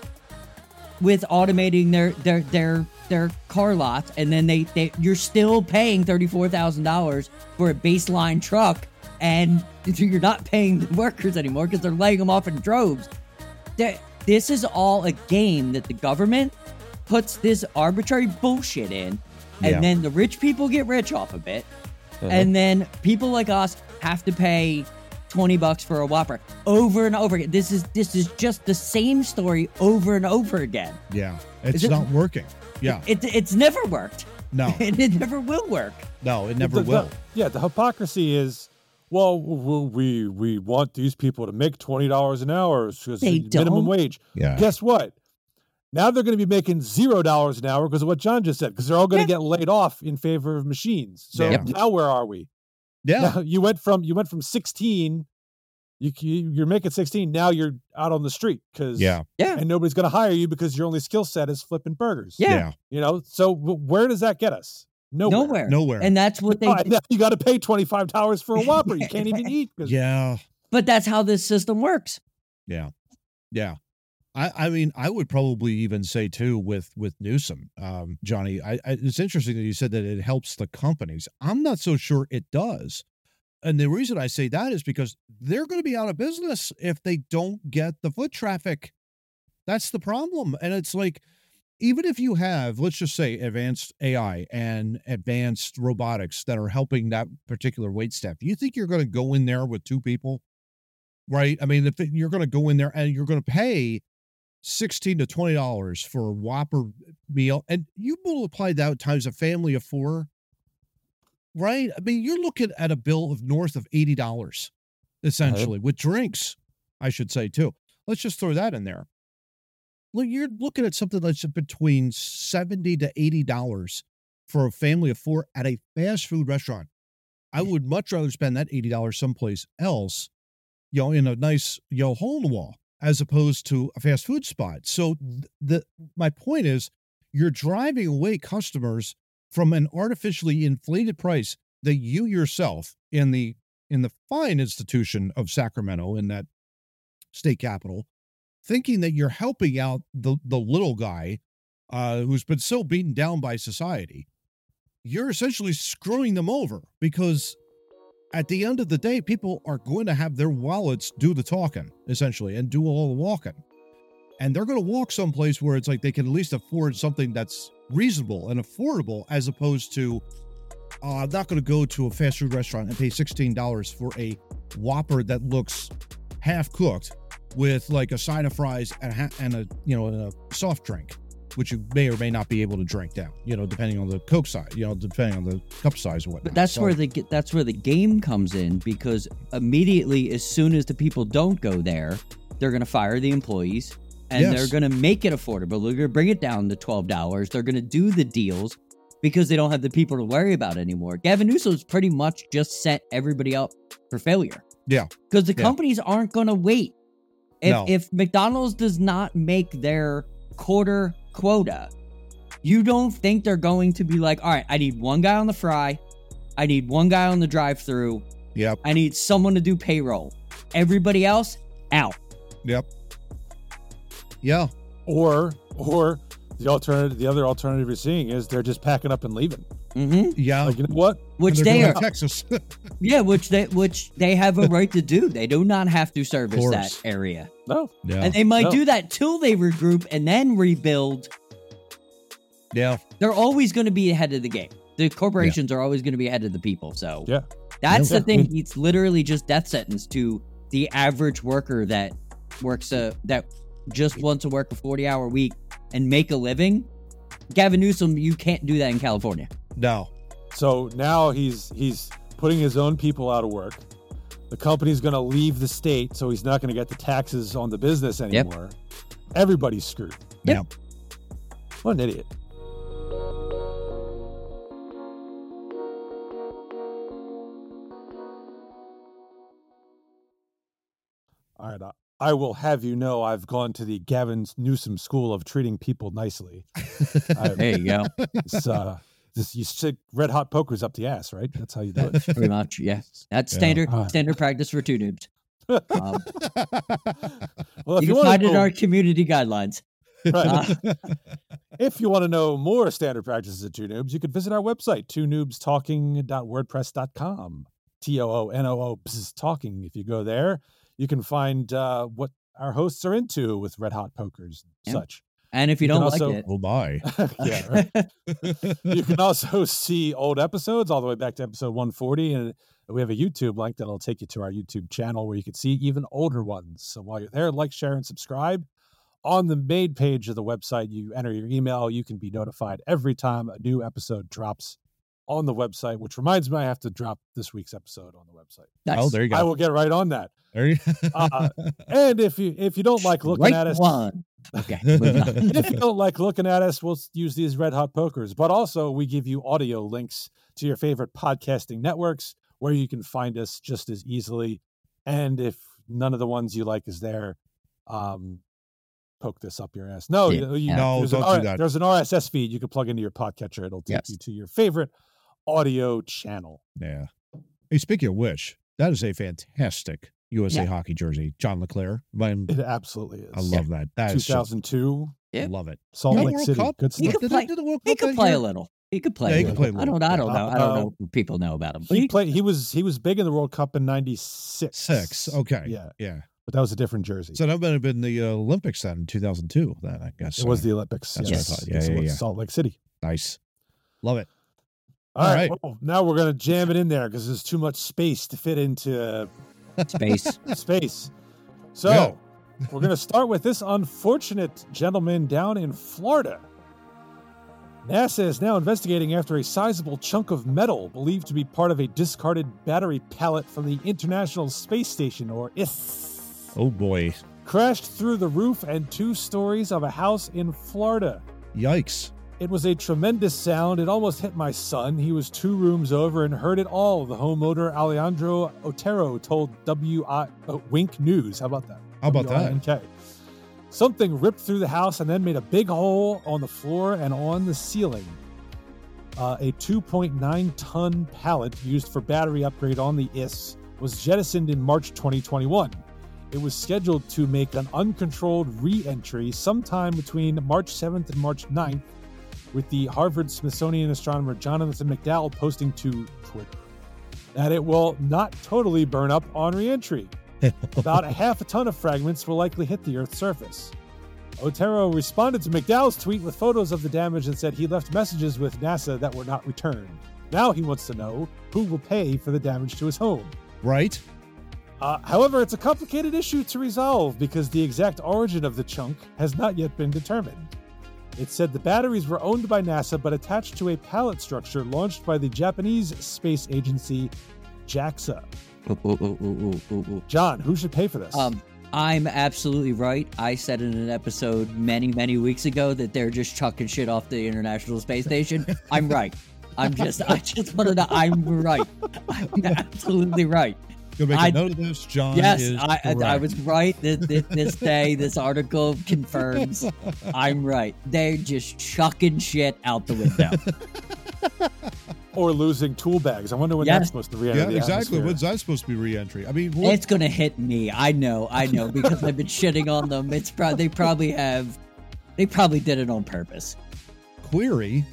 with automating their car lots, and then you're still paying $34,000 for a baseline truck, and you're not paying the workers anymore because they're laying them off in droves. This is all a game that the government puts this arbitrary bullshit in, and then the rich people get rich off of it, and then people like us have to pay $20 for a Whopper over and over again. This is just the same story over and over again. Yeah, it's not working. Yeah, it's never worked. No, and it never will work. No, it never will. The hypocrisy is, well, we want these people to make $20 an hour because minimum wage. Yeah. Guess what? Now they're going to be making $0 an hour because of what John just said, because they're all going to get laid off in favor of machines. So now where are we? Yeah, now you went from 16. You're making 16. Now you're out on the street because and nobody's going to hire you because your only skill set is flipping burgers. Yeah. So where does that get us? Nowhere. And that's what they do. You got to pay $25 for a Whopper. You can't even eat. But that's how this system works. Yeah. I mean, I would probably even say too with Newsom, Johnny. It's interesting that you said that it helps the companies. I'm not so sure it does. And the reason I say that is because they're going to be out of business if they don't get the foot traffic. That's the problem. And it's like, even if you have, let's just say, advanced AI and advanced robotics that are helping that particular wait staff, you think you're going to go in there with 2 people, right? I mean, if you're going to go in there and you're going to pay $16 to $20 for a Whopper meal, and you multiply that times a family of 4, right? I mean, you're looking at a bill of north of $80, essentially, with drinks, I should say, too. Let's just throw that in there. Look, you're looking at something that's between $70 to $80 for a family of 4 at a fast food restaurant. I would much rather spend that $80 someplace else, in a nice, hole in the wall, as opposed to a fast food spot. So my point is, you're driving away customers from an artificially inflated price that you yourself in the fine institution of Sacramento, in that state capital, thinking that you're helping out the little guy who's been so beaten down by society. You're essentially screwing them over, because at the end of the day, people are going to have their wallets do the talking, essentially, and do all the walking. And they're going to walk someplace where it's like they can at least afford something that's reasonable and affordable, as opposed to, I'm not going to go to a fast food restaurant and pay $16 for a Whopper that looks half cooked with like a side of fries and a soft drink, which you may or may not be able to drink down, depending on the Coke size, depending on the cup size or whatnot. But that's where the game comes in, because immediately, as soon as the people don't go there, they're going to fire the employees, and they're going to make it affordable. They're going to bring it down to $12. They're going to do the deals because they don't have the people to worry about anymore. Gavin Newsom's pretty much just set everybody up for failure. Yeah. Because the companies aren't going to wait. If McDonald's does not make their quarter quota, you don't think they're going to be like, all right, I need one guy on the fry, I need one guy on the drive-through, I need someone to do payroll, everybody else out. Or the other alternative you're seeing is they're just packing up and leaving. Like, you know what? Which they are Texas. which they have a right to do. They do not have to service that area. No. And they might do that till they regroup and then rebuild. They're always going to be ahead of the game. The corporations are always going to be ahead of the people. So that's the thing. It's literally just death sentence to the average worker that works that just wants to work a 40-hour week and make a living. Gavin Newsom, you can't do that in California. No. So now he's putting his own people out of work. The company's going to leave the state, so he's not going to get the taxes on the business anymore. Everybody's screwed. Yep. What an idiot. All right. I will have you know I've gone to the Gavin Newsom School of treating people nicely. There you go. You stick red hot pokers up the ass, right? That's how you do it. Pretty much, yes. That's standard practice for two noobs. Well, you can find it in our community guidelines. Right. If you want to know more standard practices of Two Noobs, you could visit our website, twonoobstalking.wordpress.com. TOONOO talking. If you go there, you can find what our hosts are into with red hot pokers and such. And if you don't like it, oh my. Yeah, right. You can also see old episodes all the way back to episode 140, and we have a YouTube link that'll take you to our YouTube channel where you can see even older ones. So while you're there, like, share, and subscribe. On the main page of the website, you enter your email. You can be notified every time a new episode drops on the website, which reminds me I have to drop this week's episode on the website. Nice. Oh, there you go. I will get right on that. There you and if you don't like looking at us, okay. If you don't like looking at us, we'll use these red hot pokers. But also, we give you audio links to your favorite podcasting networks where you can find us just as easily. And if none of the ones you like is there, poke this up your ass. No, don't do that. There's an RSS feed you can plug into your podcatcher. It'll take you to your favorite audio channel. Yeah. Hey, speaking of which, that is a fantastic USA hockey jersey, John LeClair. It absolutely is. I love that. That 2002. I love it. Salt Lake City. Good stuff. He could play a little. He could play. He could play a little. I don't know if people know about him. But he was big in the World Cup in '96. Okay. Yeah. But that was a different jersey. So that might have been the Olympics then in 2002. Then I guess it was the Olympics. That's what I thought. Yeah. Salt Lake City. Nice. Love it. All right. Well, now we're gonna jam it in there because there's too much space to fit into space. So We're going to start with this unfortunate gentleman down in Florida. NASA is now investigating after a sizable chunk of metal believed to be part of a discarded battery pallet from the International Space Station, or ISS. Oh, boy. Crashed through the roof and 2 stories of a house in Florida. Yikes. It was a tremendous sound. It almost hit my son. He was 2 rooms over and heard it all, the homeowner Alejandro Otero told Wink News. How about that? How about that? Okay. Something ripped through the house and then made a big hole on the floor and on the ceiling. A 2.9-ton pallet used for battery upgrade on the ISS was jettisoned in March 2021. It was scheduled to make an uncontrolled re-entry sometime between March 7th and March 9th, with the Harvard-Smithsonian astronomer Jonathan McDowell posting to Twitter that it will not totally burn up on re-entry. About 1/2 ton of fragments will likely hit the Earth's surface. Otero responded to McDowell's tweet with photos of the damage and said he left messages with NASA that were not returned. Now he wants to know who will pay for the damage to his home. Right. However, it's a complicated issue to resolve because the exact origin of the chunk has not yet been determined. It said the batteries were owned by NASA but attached to a pallet structure launched by the Japanese space agency JAXA. John, who should pay for this? I'm absolutely right. I said in an episode many weeks ago that they're just chucking shit off the International Space Station. I'm right. I just want to know I'm right. I'm absolutely right. You'll make a note of this, John. Yes, I was right. This day, this article confirms I'm right. They're just chucking shit out the window. Or losing tool bags. I wonder when that's supposed to re-enter the exactly. atmosphere. When's that supposed to be re-entry? I mean, it's going to hit me. I know, because I've been shitting on them. They probably did it on purpose. Query.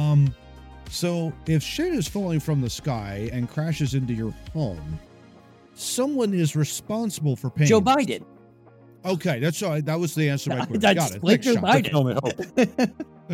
So if shit is falling from the sky and crashes into your home, someone is responsible for paying. Joe Biden. Okay, that's all right. That was the answer to my question. Got it. Joe Biden.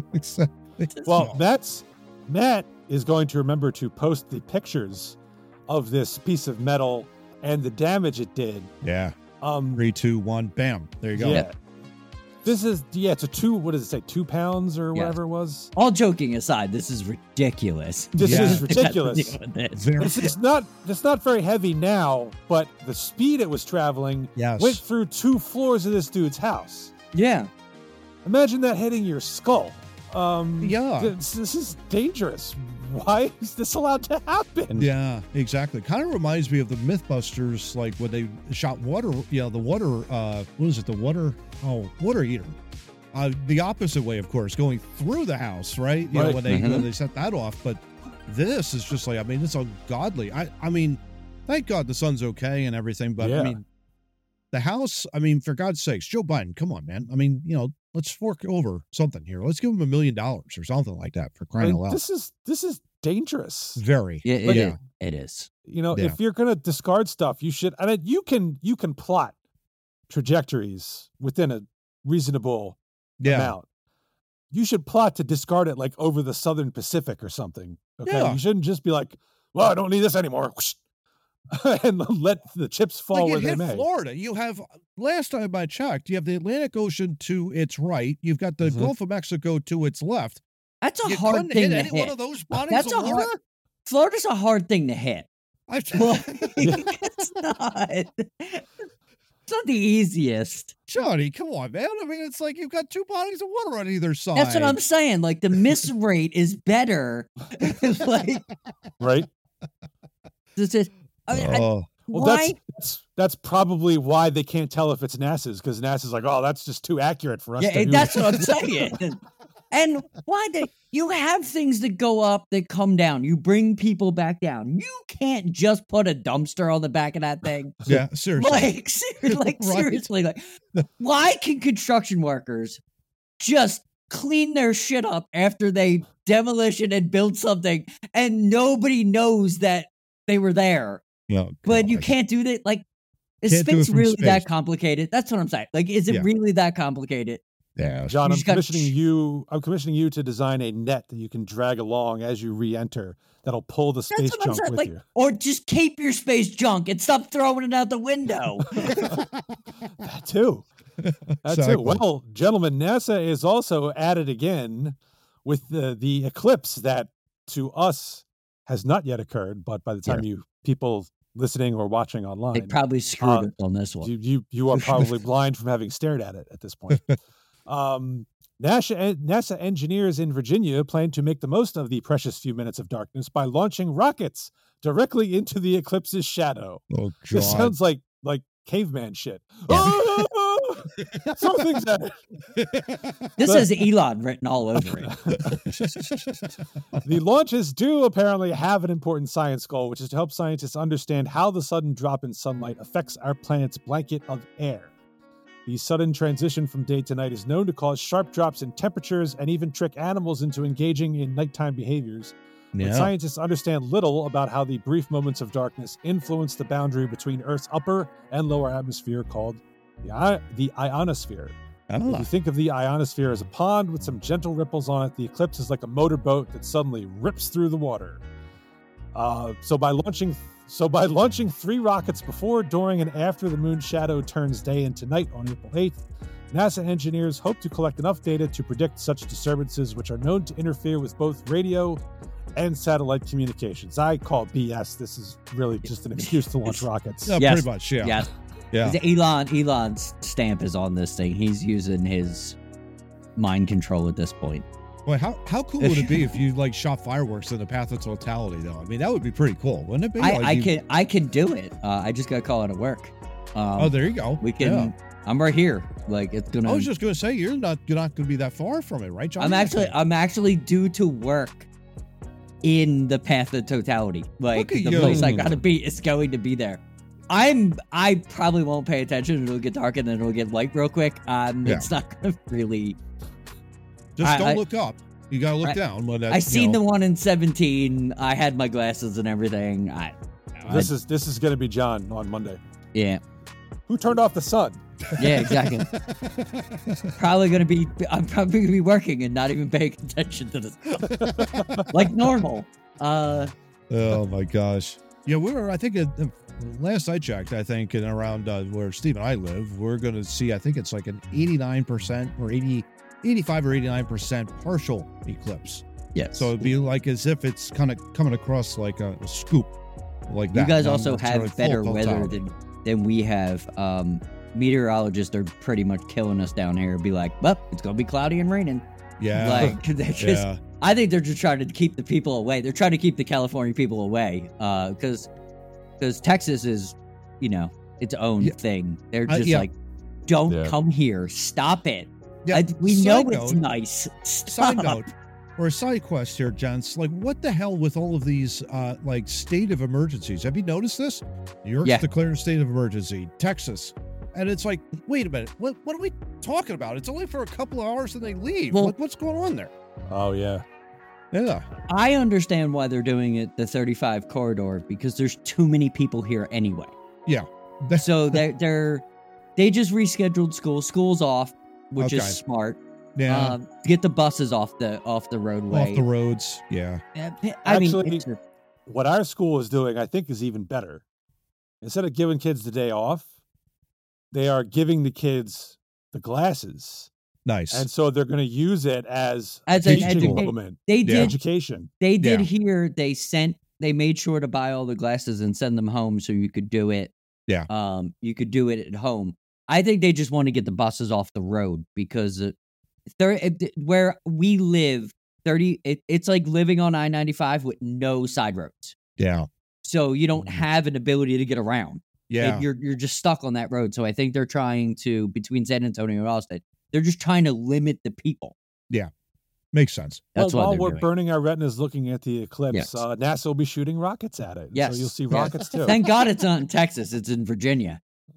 Well, Matt is going to remember to post the pictures of this piece of metal and the damage it did. Yeah. 3, 2, 1, bam. There you go. Yeah. It's a 2 pounds or whatever it was? All joking aside, this is ridiculous. This is ridiculous. It's not very heavy now, but the speed it was traveling went through 2 floors of this dude's house. Yeah. Imagine that hitting your skull. This is dangerous. Why is this allowed to happen? Yeah, exactly. Kind of reminds me of the Mythbusters, like when they shot water. Yeah, the water. What is it? The water. Oh, water heater. The opposite way, of course, going through the house, right? You know, when they set that off. But this is just like, I mean, it's ungodly. I mean, thank God the son's okay and everything. But I mean, the house. I mean, for God's sakes, Joe Biden, come on, man. I mean, let's fork over something here. Let's give him $1 million or something like that for crying out loud. This is dangerous. Very. It is. If you're going to discard stuff, you should. I mean, you can plot trajectories within a reasonable amount. You should plot to discard it like over the Southern Pacific or something. Okay, you shouldn't just be like, well, I don't need this anymore. And let the chips fall where they may. Florida, you have, last time I checked, you have the Atlantic Ocean to its right. You've got the Gulf of Mexico to its left. That's a hard thing to hit. One of those bodies of water? Florida's a hard thing to hit. It's not the easiest. Johnny, come on, man. I mean, it's like you've got 2 bodies of water on either side. That's what I'm saying. Like, the miss rate is better. Right? Why? That's probably why they can't tell if it's NASA's, because NASA's like, oh, that's just too accurate for us. Yeah, that's what I'm saying. And why you have things that go up that come down. You bring people back down. You can't just put a dumpster on the back of that thing. Yeah, seriously. Seriously, why can construction workers just clean their shit up after they demolition and build something and nobody knows that they were there? But you can't do that. Like, is space really that complicated? That's what I'm saying. Like, is it really that complicated? Yeah, John, I'm commissioning you to design a net that you can drag along as you re-enter. That'll pull the space junk with you. Or just keep your space junk and stop throwing it out the window. That too. That's it. Well, gentlemen, NASA is also at it again with the eclipse that to us has not yet occurred, but by the time people listening or watching online, they probably screwed us on this one. You are probably blind from having stared at it at this point. NASA engineers in Virginia plan to make the most of the precious few minutes of darkness by launching rockets directly into the eclipse's shadow. Oh, God. This sounds like caveman shit. Yeah. Something's at it. This has Elon written all over it. The launches do apparently have an important science goal, which is to help scientists understand how the sudden drop in sunlight affects our planet's blanket of air. The sudden transition from day to night is known to cause sharp drops in temperatures and even trick animals into engaging in nighttime behaviors. Yeah. But scientists understand little about how the brief moments of darkness influence the boundary between Earth's upper and lower atmosphere called the ionosphere. If you think of the ionosphere as a pond with some gentle ripples on it, the eclipse is like a motorboat that suddenly rips through the water. So by launching 3 rockets before, during, and after the moon's shadow turns day into night on April 8th, NASA engineers hope to collect enough data to predict such disturbances, which are known to interfere with both radio and satellite communications. I call BS. This is really just an excuse to launch rockets. Yeah, pretty much, yeah. Yes. Yeah. Elon's stamp is on this thing. He's using his mind control at this point. Well, how cool would it be if you shot fireworks in the path of totality, though? I mean, that would be pretty cool, wouldn't it be? I can do it. I just got to call it at work. There you go. We can. Yeah. I'm right here. It's gonna. I was just gonna say you're not gonna be that far from it, right, John? I'm actually due to work in the path of totality. The place I gotta be is going to be there. I probably won't pay attention. It'll get dark and then it'll get light real quick. It's not gonna really. Just don't look up. You gotta look down. I seen the one in 17. I had my glasses and everything. This is gonna be John on Monday. Yeah. Who turned off the sun? Yeah, exactly. I'm probably gonna be working and not even paying attention to this, like normal. Oh my gosh. Yeah, I think last I checked, I think in around where Steve and I live, we're going to see, I think it's like an 89% or 85 or 89% partial eclipse. Yes. So it'd be like as if it's kind of coming across like a scoop like that. You guys also have better weather than we have. Meteorologists are pretty much killing us down here. Be like, well, it's going to be cloudy and raining. Yeah. I think they're just trying to keep the people away. They're trying to keep the California people away because Texas is, its own thing. They're just don't come here. Stop it. Yeah. We know it's nice. Stop. Side note, or a side quest here, gents. What the hell with all of these state of emergencies? Have you noticed this? New York's declared a state of emergency. Texas. And it's like, wait a minute, what are we talking about? It's only for a couple of hours and they leave. Well, what's going on there? Oh, yeah. Yeah. I understand why they're doing it the 35 corridor, because there's too many people here anyway. Yeah. So they just rescheduled school. School's off, which is smart. Yeah. Get the buses off the roadway. Off the roads. Yeah. What our school is doing, I think, is even better. Instead of giving kids the day off, they are giving the kids the glasses. Nice. And so they're going to use it as an education. Education. They did here. They made sure to buy all the glasses and send them home so you could do it. Yeah. You could do it at home. I think they just want to get the buses off the road because where we live, it's like living on I-95 with no side roads. Yeah. So you don't have an ability to get around. Yeah. You're just stuck on that road. So I think they're trying to, between San Antonio and Austin, they're just trying to limit the people. Yeah. Makes sense. That's while we're burning our retinas looking at the eclipse, NASA will be shooting rockets at it. Yes. So you'll see rockets too. Thank God it's not in Texas. It's in Virginia.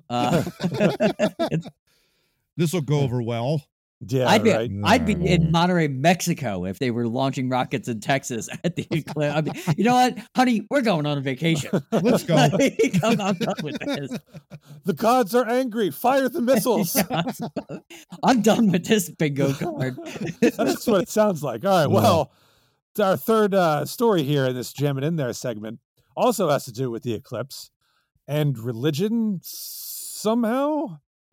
This will go over well. Yeah, I'd be in Monterrey, Mexico, if they were launching rockets in Texas at the eclipse. I mean, you know what, honey, we're going on a vacation. Let's go. I'm done with this. The gods are angry. Fire the missiles. I'm done with this bingo card. That's what it sounds like. All right. Well, our third story here in this Jam It In There segment also has to do with the eclipse and religion somehow.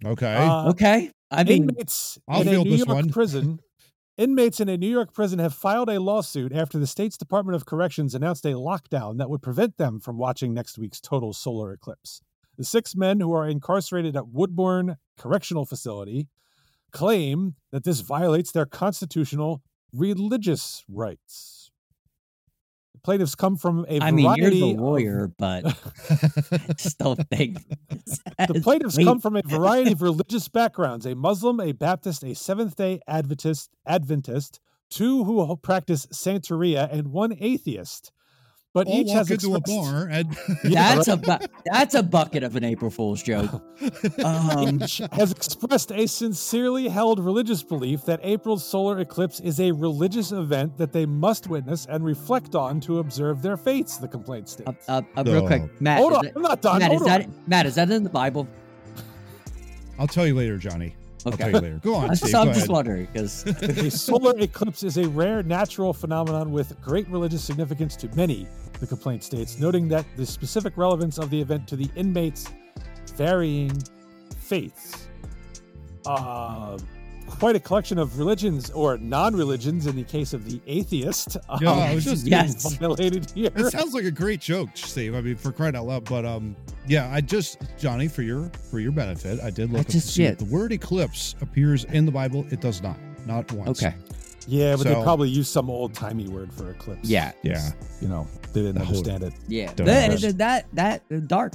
Okay. Okay. I mean, inmates in a New York prison. Inmates in a New York prison have filed a lawsuit after the state's Department of Corrections announced a lockdown that would prevent them from watching next week's total solar eclipse. The 6 men who are incarcerated at Woodbourne Correctional Facility claim that this violates their constitutional religious rights. The plaintiffs come from a variety. I mean, you're the lawyer, but I still think the plaintiffs come from a variety of religious backgrounds: a Muslim, a Baptist, a Seventh-day Adventist, 2 who practice Santeria, and 1 atheist. But all each has into a bar and that's a bucket of an April Fool's joke. Each has expressed a sincerely held religious belief that April's solar eclipse is a religious event that they must witness and reflect on to observe their faiths, the complaint states. Real quick, Matt. Hold on, I'm not done. Matt, is that in the Bible? I'll tell you later, Johnny. Okay. I'll tell you later. Go on, Steve. I'm just wondering, because a solar eclipse is a rare natural phenomenon with great religious significance to many, the complaint states, noting that the specific relevance of the event to the inmates' varying faiths. Quite a collection of religions or non-religions in the case of the atheist. I was just violated here. It sounds like a great joke, Steve. I mean, for crying out loud. But yeah, Johnny, for your benefit, I did look up to see if the word eclipse appears in the Bible. It does not once. Okay. Yeah, but they probably used some old-timey word for eclipse. Yeah. You know, they didn't understand it. Yeah. That dark.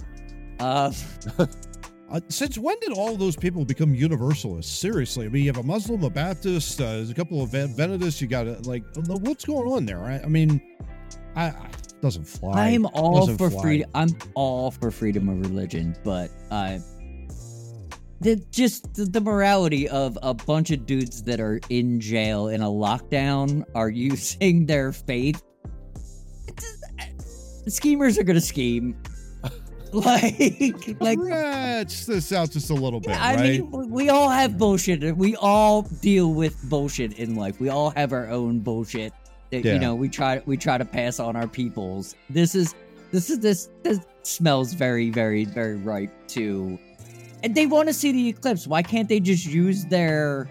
Since when did all those people become universalists? Seriously, I mean, you have a Muslim, a Baptist, a couple of Adventists. You got what's going on there? I mean, it doesn't fly. I'm all for freedom. I'm all for freedom of religion, but the morality of a bunch of dudes that are in jail in a lockdown are using their faith. Schemers are gonna scheme. Stretch this out just a little bit. I mean, we all have bullshit. We all deal with bullshit in life. We all have our own bullshit that you know we try to pass on our peoples. This smells very, very, very ripe too. And they want to see the eclipse. Why can't they just use their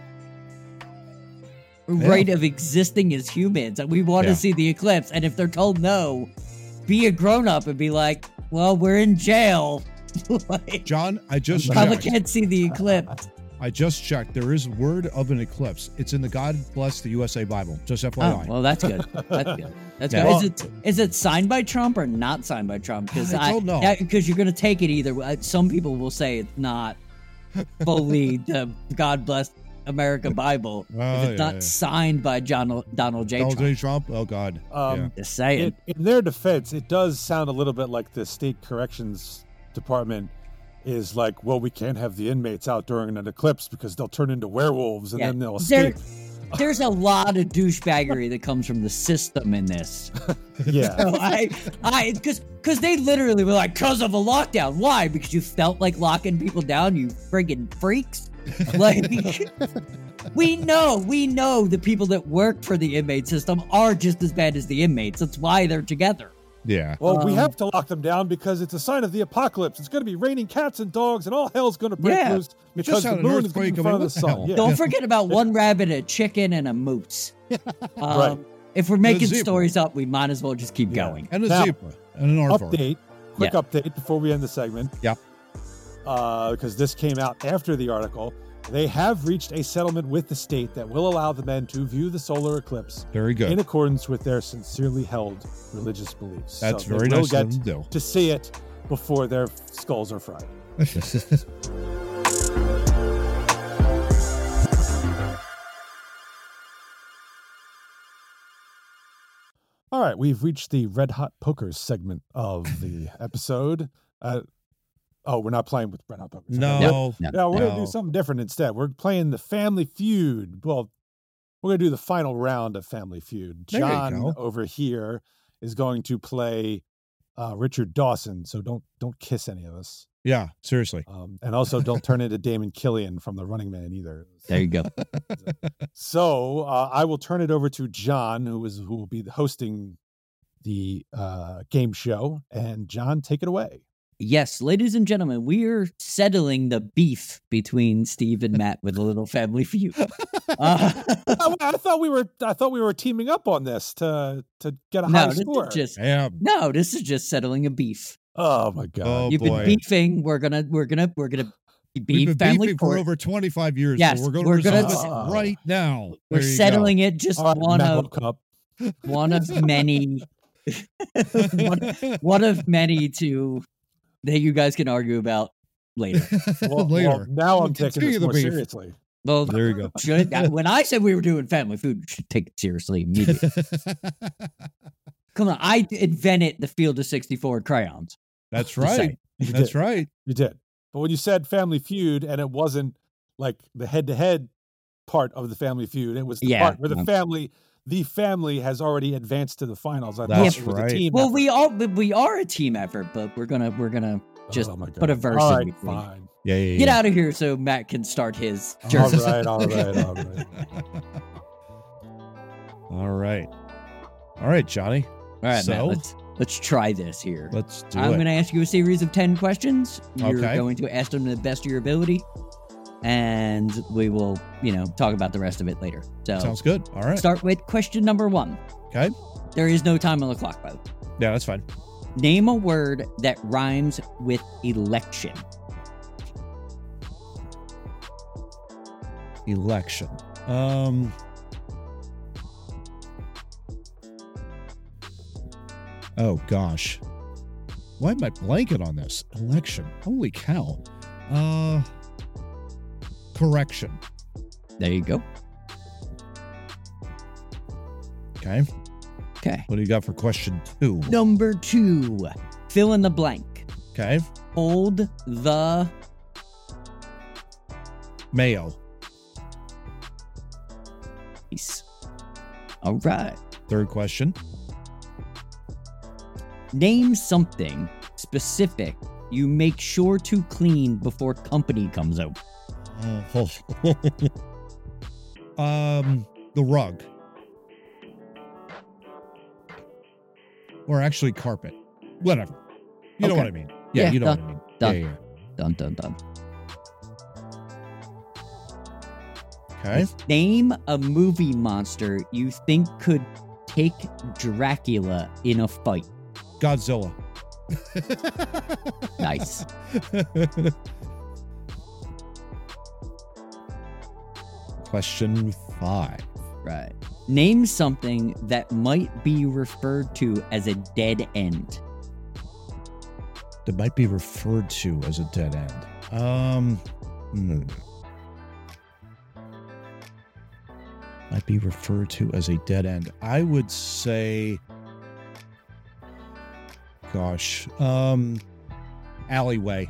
right of existing as humans? And we want to see the eclipse. And if they're told no, be a grown up and be like, well, we're in jail. John, I just probably can't see the eclipse. I just checked. There is word of an eclipse. It's in the God Bless the USA Bible. Just FYI. Oh, well, that's good. That's good. That's good. Is it signed by Trump or not signed by Trump? Because I don't know. Because you're going to take it either way. Some people will say it's not fully the God Bless America Bible if it's not signed by Donald J. Trump. Donald J. Trump? Oh, God. Just saying. In their defense, it does sound a little bit like the state corrections department is like, well, we can't have the inmates out during an eclipse because they'll turn into werewolves and then they'll escape. There's a lot of douchebaggery that comes from the system in this. Yeah. So because they literally were like, because of a lockdown. Why? Because you felt like locking people down, you friggin' freaks. Like, we know the people that work for the inmate system are just as bad as the inmates. That's why they're together. Yeah. Well, we have to lock them down because it's a sign of the apocalypse. It's going to be raining cats and dogs, and all hell's going to break loose because the moon is going to be in front of the sun. Yeah. Don't forget about one rabbit, a chicken, and a moose. Right. If we're making stories up, we might as well just keep going. And a zebra. And an aardvark. Quick update before we end the segment. Yep. Because this came out after the article. They have reached a settlement with the state that will allow the men to view the solar eclipse very good in accordance with their sincerely held religious beliefs. That's very nice of them to do. To see it before their skulls are fried. All right, we've reached the Red Hot Poker segment of the episode. We're not playing with Red Hot Poker. No, we're going to do something different instead. We're playing the Family Feud. Well, we're going to do the final round of Family Feud. John over here is going to play Richard Dawson, so don't kiss any of us. Yeah, seriously. And also don't turn into Damon Killian from The Running Man either. There you go. So I will turn it over to John, who will be hosting the game show. And John, take it away. Yes, ladies and gentlemen, we're settling the beef between Steve and Matt with a little Family Feud. I thought we were teaming up on this to get a high score. No, this is just settling a beef. Oh my God! You've been beefing. We're gonna beef Family beefing for over 25 years. Yes, so we're gonna resolve it right now. We're settling it. Just one of many. one of many that you guys can argue about later. Later. Well, now I'm taking this more seriously. Well, there you go. When I said we were doing Family Food, you should take it seriously immediately. Come on, I invented the Field of 64 crayons. That's right. That's right. You did. But when you said Family Feud, and it wasn't like the head-to-head part of the Family Feud, it was the part where the family has already advanced to the finals. That's right. A team well, effort. we are a team effort, but we're gonna just put a verse all in. Right, fine. Yeah. Get out of here so Matt can start his jersey. All right. All right, Johnny. All right, Matt, let's try this here. Let's do I'm going to ask you a series of 10 questions. You're going to ask them to the best of your ability, and we will, talk about the rest of it later. So sounds good. All right. Start with question number 1. Okay. There is no time on the clock, by the way. Yeah, that's fine. Name a word that rhymes with election. Election. Oh gosh. Why am I blanking on this? Election. Holy cow. Correction. There you go. Okay. What do you got for question 2? Number 2. Fill in the blank. Okay. Hold the mayo. Nice. All right. Third question. Name something specific you make sure to clean before company comes over. The rug. Or actually carpet. Whatever. You know what I mean. Yeah, you know what I mean. Done. Yeah. Done. Okay. Name a movie monster you think could take Dracula in a fight. Godzilla. Nice. Question 5. Right. Name something that might be referred to as a dead end. That might be referred to as a dead end. Might be referred to as a dead end. I would say, gosh, alleyway.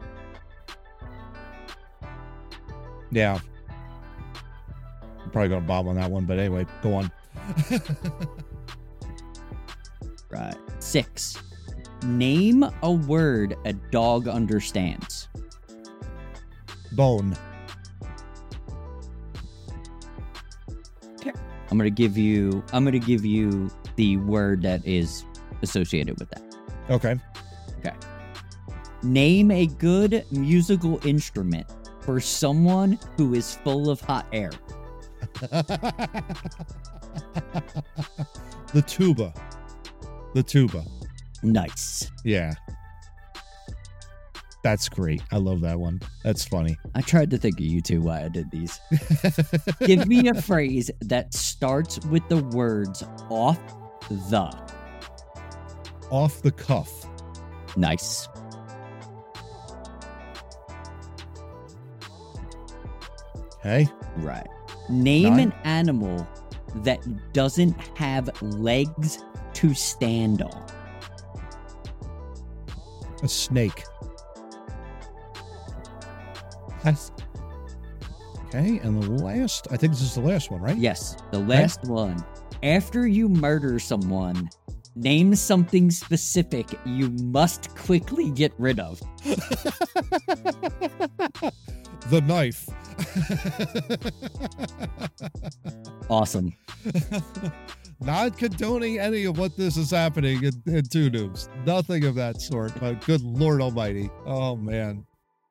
Yeah. I'm probably going to bob on that one, but anyway, go on. Right. 6. Name a word a dog understands. Bone. I'm gonna give you the word that is associated with that. Okay. Name a good musical instrument for someone who is full of hot air. The tuba. Nice. Yeah. That's great. I love that one. That's funny. I tried to think of you two while I did these. Give me a phrase that starts with the words off the. Off the cuff. Nice. Okay. Right. Name an animal that doesn't have legs to stand on. A snake. Okay, and the last, I think this is the last one, right? Yes, the last one. After you murder someone, name something specific you must quickly get rid of. The knife. Not condoning any of what this is happening in Two Noobs. Nothing of that sort. But good Lord Almighty. Oh, man.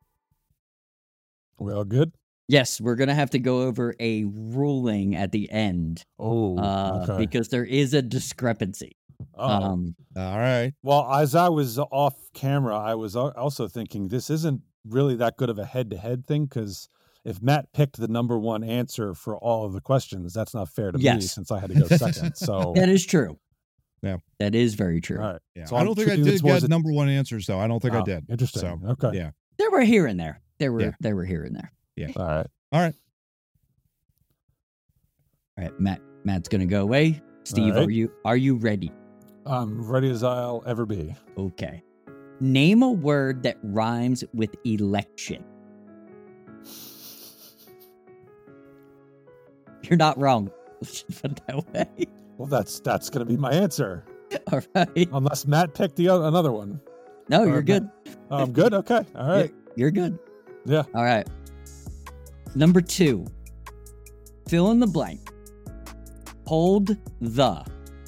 We all good? Yes, we're going to have to go over a ruling at the end. Okay. Because there is a discrepancy. All right. Well, as I was off camera, I was also thinking this isn't really that good of a head-to-head thing, because if Matt picked the number one answer for all of the questions, that's not fair to me since I had to go second. So that is true. Yeah, that is very true. All right. Yeah. So I don't think I did get number one answers, though. I don't think I did. Interesting. So, okay. Yeah. There were here and there. There were here and there. Yeah. All right. All right. Matt's gonna go away. Steve, are you ready? I'm ready as I'll ever be. Okay. Name a word that rhymes with election. You're not wrong. Let's put that way. Well, that's going to be my answer. All right. Unless Matt picked another one. No, you're good. I'm good. Okay. All right. You're good. Yeah. All right. Number 2. Fill in the blank. Hold the.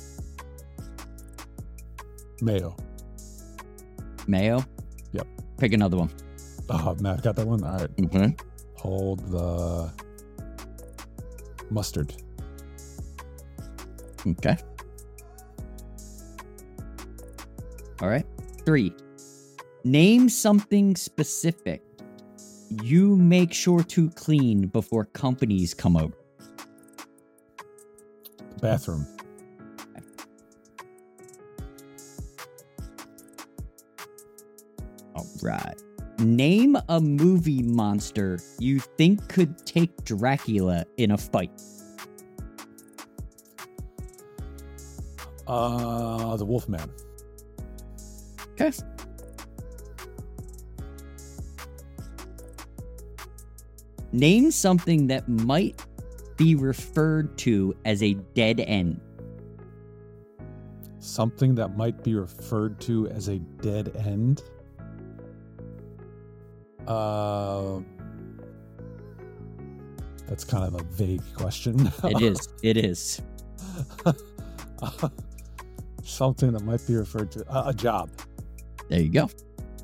Mayo. Mayo? Yep. Pick another one. Oh, Matt got that one? All right. Mm-hmm. Hold the mustard. Okay. All right. 3. Name something specific you make sure to clean before companies come over. Bathroom. All right. Name a movie monster you think could take Dracula in a fight. The Wolfman. Okay. Name something that might be referred to as a dead end. Something that might be referred to as a dead end? That's kind of a vague question. It is. Something that might be referred to a job. There you go.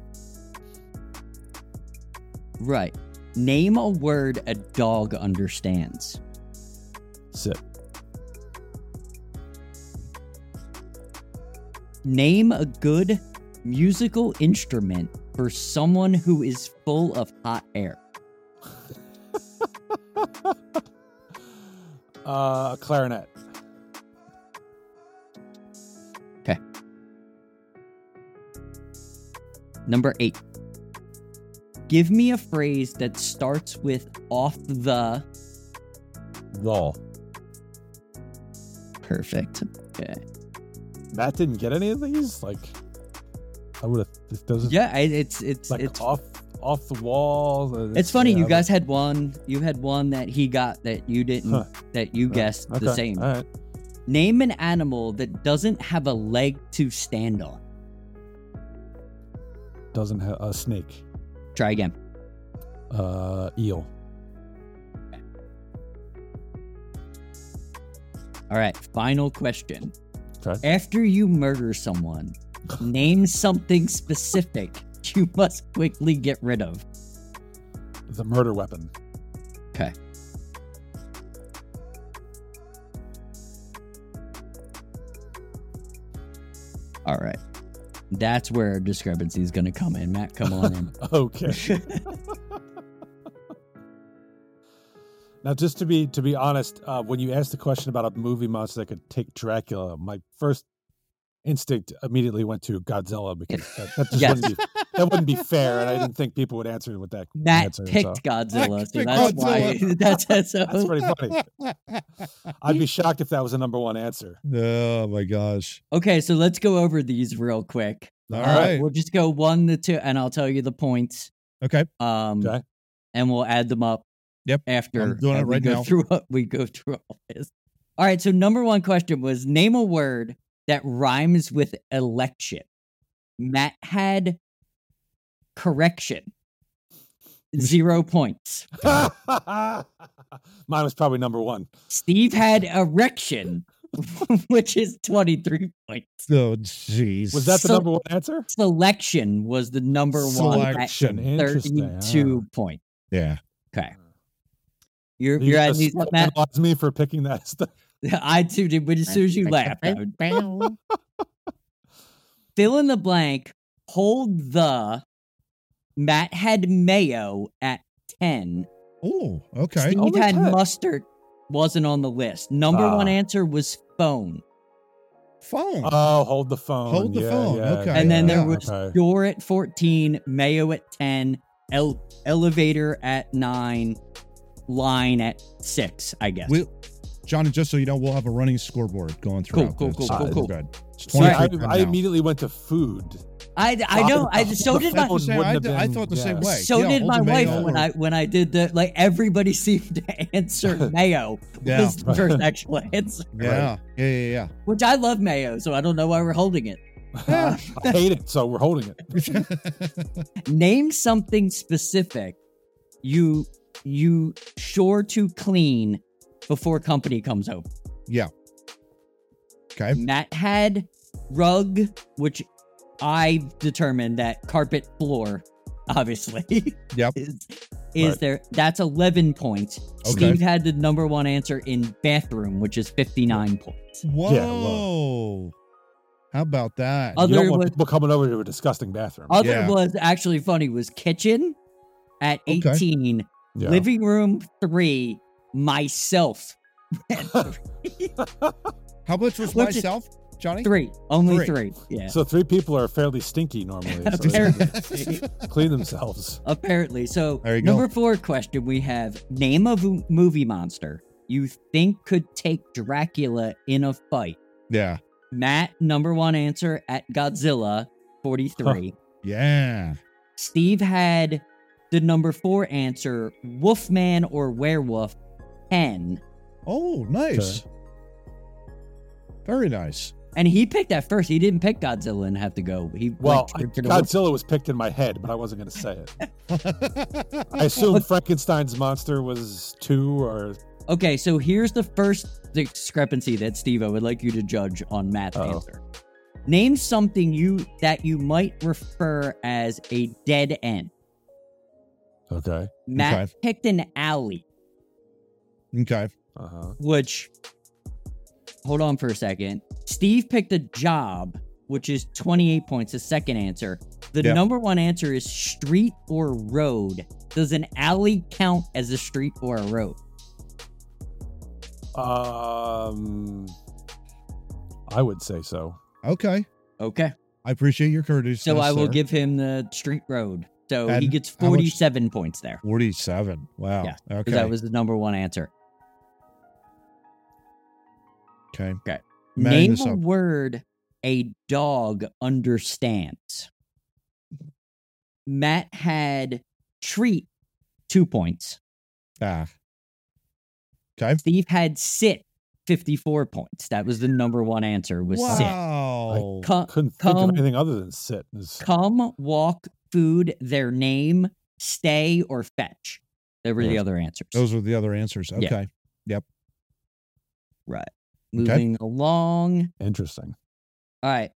Right. Name a word a dog understands. Sit. Name a good musical instrument for someone who is full of hot air. Clarinet. Okay. Number 8. Give me a phrase that starts with off the wall. Perfect. Okay. Matt didn't get any of these? Like, I would have. Those. Yeah, it's like it's off the wall. It's funny. You guys had one. You had one that he got that you didn't. That you guessed the same. All right. Name an animal that doesn't have a leg to stand on. Doesn't have a snake. Try again. Eel. Okay. All right. Final question. Okay. After you murder someone, name something specific you must quickly get rid of. The murder weapon. Okay. All right. That's where our discrepancy is going to come in. Matt, come on in. Okay. Now, just to be honest, when you asked the question about a movie monster that could take Dracula, my first instinct immediately went to Godzilla, because that just wouldn't be fair, and I didn't think people would answer with that. Matt answer, picked Godzilla, so Godzilla. that's why. That's pretty funny. I'd be shocked if that was a number one answer. Oh my gosh. Okay, so let's go over these real quick. All right. We'll just go 1 to 2, and I'll tell you the points. Okay. Okay. And we'll add them up. Yep. After I'm doing it right now. We go through all this. All right. So number 1 question was, name a word that rhymes with election. Matt had correction. 0 points. Mine was probably number 1. Steve had erection. which is 23 points. Oh, jeez. Was that the number one answer? Selection was the number one at Selection. 32 points. Yeah. Okay. You're at least Matt. Me for picking that stuff. I too did, but as soon as you laughed, fill in the blank. Hold the. Matt had mayo at 10. Oh, okay. Steve Only had 10. mustard. Wasn't on the list. Number one answer was phone. Phone. Oh, hold the phone. Hold the phone. Okay. And then there was door at 14, mayo at 10, elevator at 9, line at 6, I guess. Johnny, just so you know, we'll have a running scoreboard going through. Cool. Good. I immediately went to food. I know. So did my. I thought the same way. So did my wife when I did the everybody seemed to answer mayo was the first actual answer. Yeah. Which I love mayo, so I don't know why we're holding it. I hate it, so we're holding it. Name something specific you sure to clean before company comes over. Yeah. Okay. Matt had rug, which I've determined that carpet floor, obviously, is there. That's 11 points. Okay. Steve had the number one answer in bathroom, which is 59 points. Whoa. Yeah, how about that? You don't want people coming over to a disgusting bathroom. Was actually funny was kitchen at 18, living room 3, myself. How much was myself? Johnny? 3. Only 3. Yeah. So 3 people are fairly stinky normally. Apparently. Clean themselves. Apparently. So number 4 question we have, name a movie monster you think could take Dracula in a fight. Yeah. Matt, number 1 answer at Godzilla, 43. Yeah. Steve had the number 4 answer, Wolfman or Werewolf, 10. Oh, nice. Okay. Very nice. And he picked that first. He didn't pick Godzilla and have to go. Godzilla was picked in my head, but I wasn't going to say it. I assumed Frankenstein's monster was 2 or... Okay, so here's the first discrepancy that Steve, I would like you to judge on Matt's answer. Name something that you might refer as a dead end. Okay. Matt picked an alley. Okay. Which... Hold on for a second. Steve picked a job, which is 28 points, the second answer. The number 1 answer is street or road. Does an alley count as a street or a road? I would say so. Okay. I appreciate your courtesy. So I will give him the street road. So he gets 47 points there. 47. Wow. Yeah. Okay. That was the number 1 answer. Okay. Name a word a dog understands. Matt had treat, 2 points. Okay. Steve had sit, 54 points. That was the number 1 answer, was sit. I couldn't think of anything other than sit. Come, walk, food, their name, stay, or fetch. They were the other answers. Those were the other answers. Okay. Yep. Right. Moving along. Interesting. All right.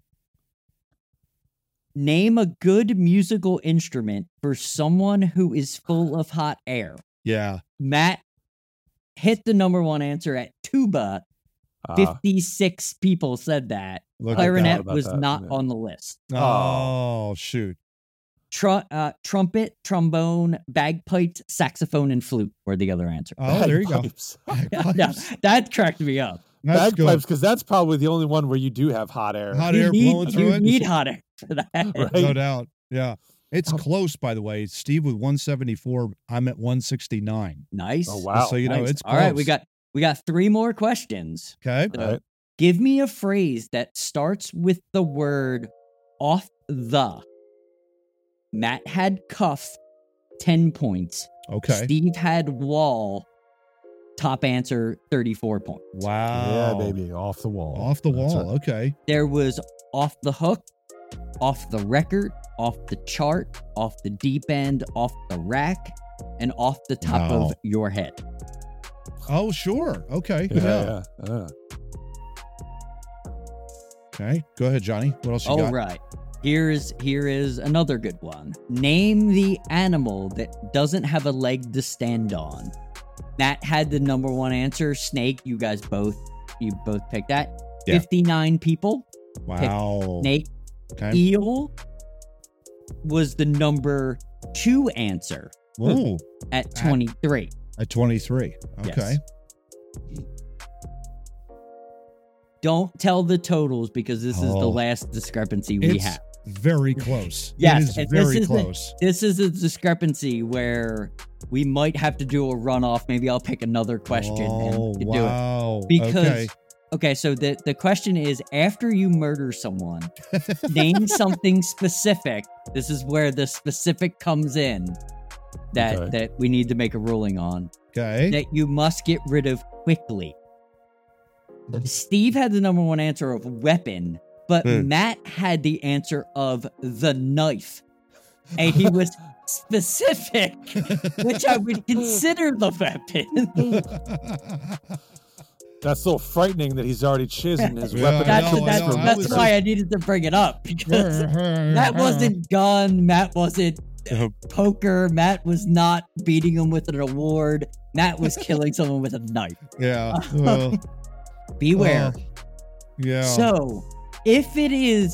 Name a good musical instrument for someone who is full of hot air. Yeah. Matt hit the number 1 answer at tuba. 56 people said that. Clarinet was not on the list. Oh, shoot. Trumpet, trombone, bagpipes, saxophone, and flute were the other answers. Oh, there you go. Yeah, that cracked me up. Bagpipes, because that's probably the only one where you do have hot air. Blowing through it. You need hot air for that. Right? No doubt. Yeah. It's close, by the way. Steve with 174. I'm at 169. Nice. Oh, wow. So, it's close. All right, we got 3 more questions. Okay. Right. Give me a phrase that starts with the word off the. Matt had cuff, 10 points. Okay. Steve had wall, top answer, 34 points. Wow. Yeah, baby. Off the wall. Off the wall. Okay. There was off the hook, off the record, off the chart, off the deep end, off the rack, and off the top of your head. Oh, sure. Okay. Yeah. Okay, go ahead, Johnny. What else you got? All right. Here is another good one. Name the animal that doesn't have a leg to stand on. Matt had the number one answer. Snake. You both picked that. Yeah. 59 people. Wow. Snake. Okay. Eel was the number 2 answer. Ooh. At 23. At 23. Okay. Yes. Don't tell the totals because this is the last discrepancy we have. Very close. Yes, it is very close. This is a discrepancy where we might have to do a runoff. Maybe I'll pick another question and do it. Because okay, so the question is, after you murder someone, name something specific. This is where the specific comes in that we need to make a ruling on. Okay. That you must get rid of quickly. Steve had the number one answer of weapon, but Matt had the answer of the knife. And he was specific, which I would consider the weapon. That's so frightening that he's already chosen his weapon. That's why I needed to bring it up. Because Matt wasn't gun. Matt wasn't poker. Matt was not beating him with an award. Matt was killing someone with a knife. Yeah. Beware. Yeah. So, if it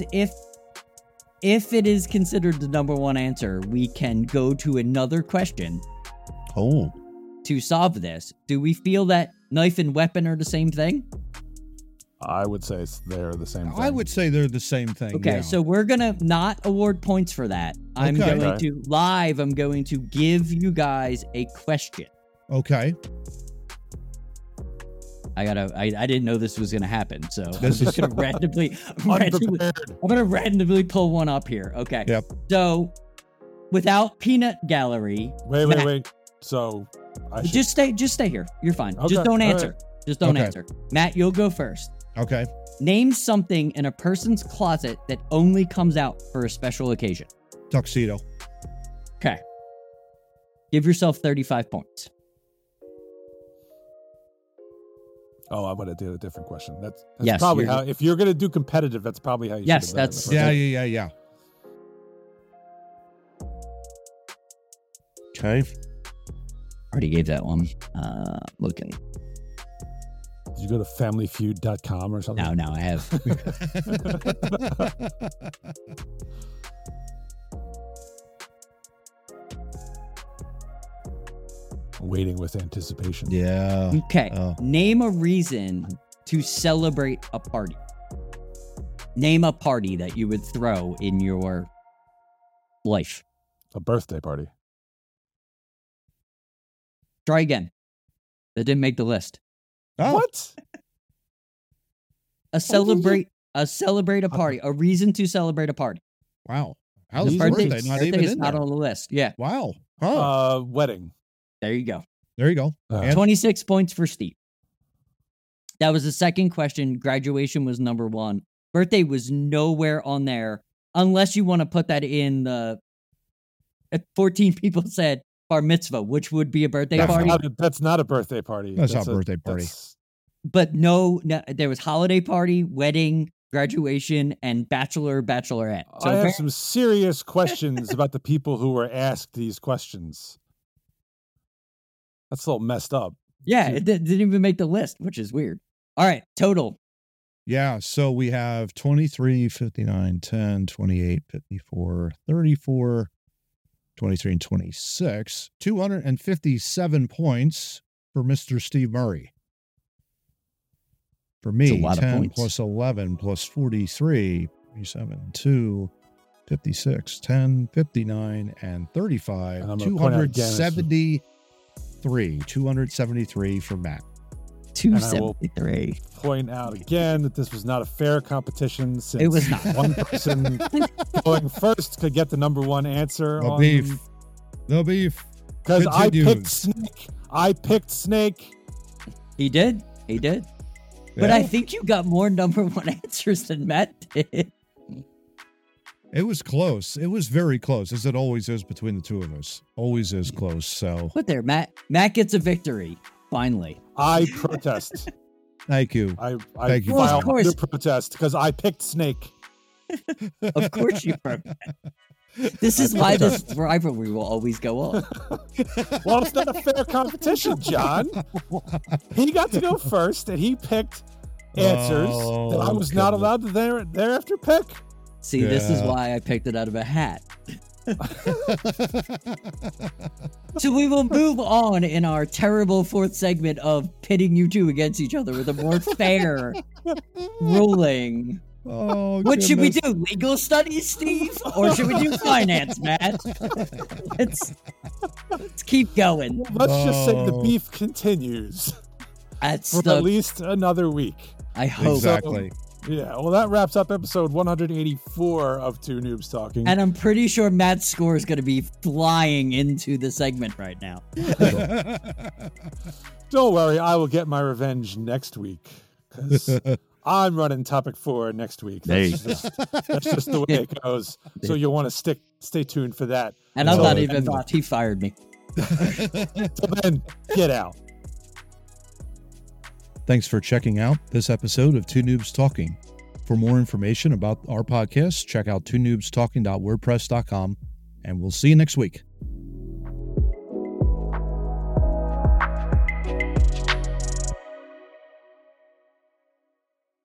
is considered the number one answer, we can go to another question. To solve this. Do we feel that knife and weapon are the same thing? I would say they're the same thing. I would say they're the same thing. Okay, so we're gonna not award points for that. I'm going to give you guys a question. Okay. I didn't know this was gonna happen, so I'm just gonna I'm gonna randomly pull one up here. Okay. Yep. So, without Peanut Gallery. Wait. So, just stay here. You're fine. Okay. Just don't answer. Right. Just don't answer. Matt, you'll go first. Okay. Name something in a person's closet that only comes out for a special occasion. Tuxedo. Okay. Give yourself 35 points. Oh, I'm going to do a different question. That's probably how, if you're going to do competitive, that's probably how you should have done it. Yeah. Okay. Already gave that one. Looking. Did you go to familyfeud.com or something? No, I have. Waiting with anticipation. Yeah. Okay. Name a reason to celebrate a party. Name a party that you would throw in your life. A birthday party. Try again. That didn't make the list. Oh. What? Celebrate a party. A reason to celebrate a party. Wow. How's the birthday not even in not there? on the list. Yeah. Wow. Wedding. There you go. 26 points for Steve. That was the second question. Graduation was number 1. Birthday was nowhere on there, unless you want to put that in the 14 people said bar mitzvah, which would be a birthday party. That's not a birthday party. That's not a birthday party. But no, there was holiday party, wedding, graduation, and bachelorette. So I have some serious questions about the people who were asked these questions. That's a little messed up. Yeah, it didn't even make the list, which is weird. All right, total. Yeah, so we have 23, 59, 10, 28, 54, 34, 23, and 26. 257 points for Mr. Steve Murray. For me, 10 plus 11 plus 43, 47, 2, 56, 10, 59, and 35. And 273 for Matt. 273. Point out again that this was not a fair competition since it was not. One person going first could get the number one answer. The beef. Because I picked Snake. He did. But I think you got more number one answers than Matt did. It was close. It was very close, as it always is between the two of us. Always is close. So, but there, Matt gets a victory. Finally, I protest. Thank you. I Thank you. filed the protest because I picked Snake. Of course you are. This is why this rivalry will always go on. Well, it's not a fair competition, John. He got to go first, and he picked answers that I was not allowed to thereafter pick. See, this is why I picked it out of a hat. So we will move on in our terrible fourth segment of pitting you two against each other with a more fair ruling. What should we do? Legal studies, Steve? Or should we do finance, Matt? Let's keep going. Let's just say the beef continues for at least another week. I hope. Exactly. Yeah, well, that wraps up episode 184 of Two Noobs Talking. And I'm pretty sure Matt's score is going to be flying into the segment right now. Don't worry, I will get my revenge next week. Because I'm running topic 4 next week. That's just the way it goes. So you'll want to stay tuned for that. And I'm not even thought he fired me. So then, get out. Thanks for checking out this episode of Two Noobs Talking. For more information about our podcast, check out twonoobstalking.wordpress.com, and we'll see you next week.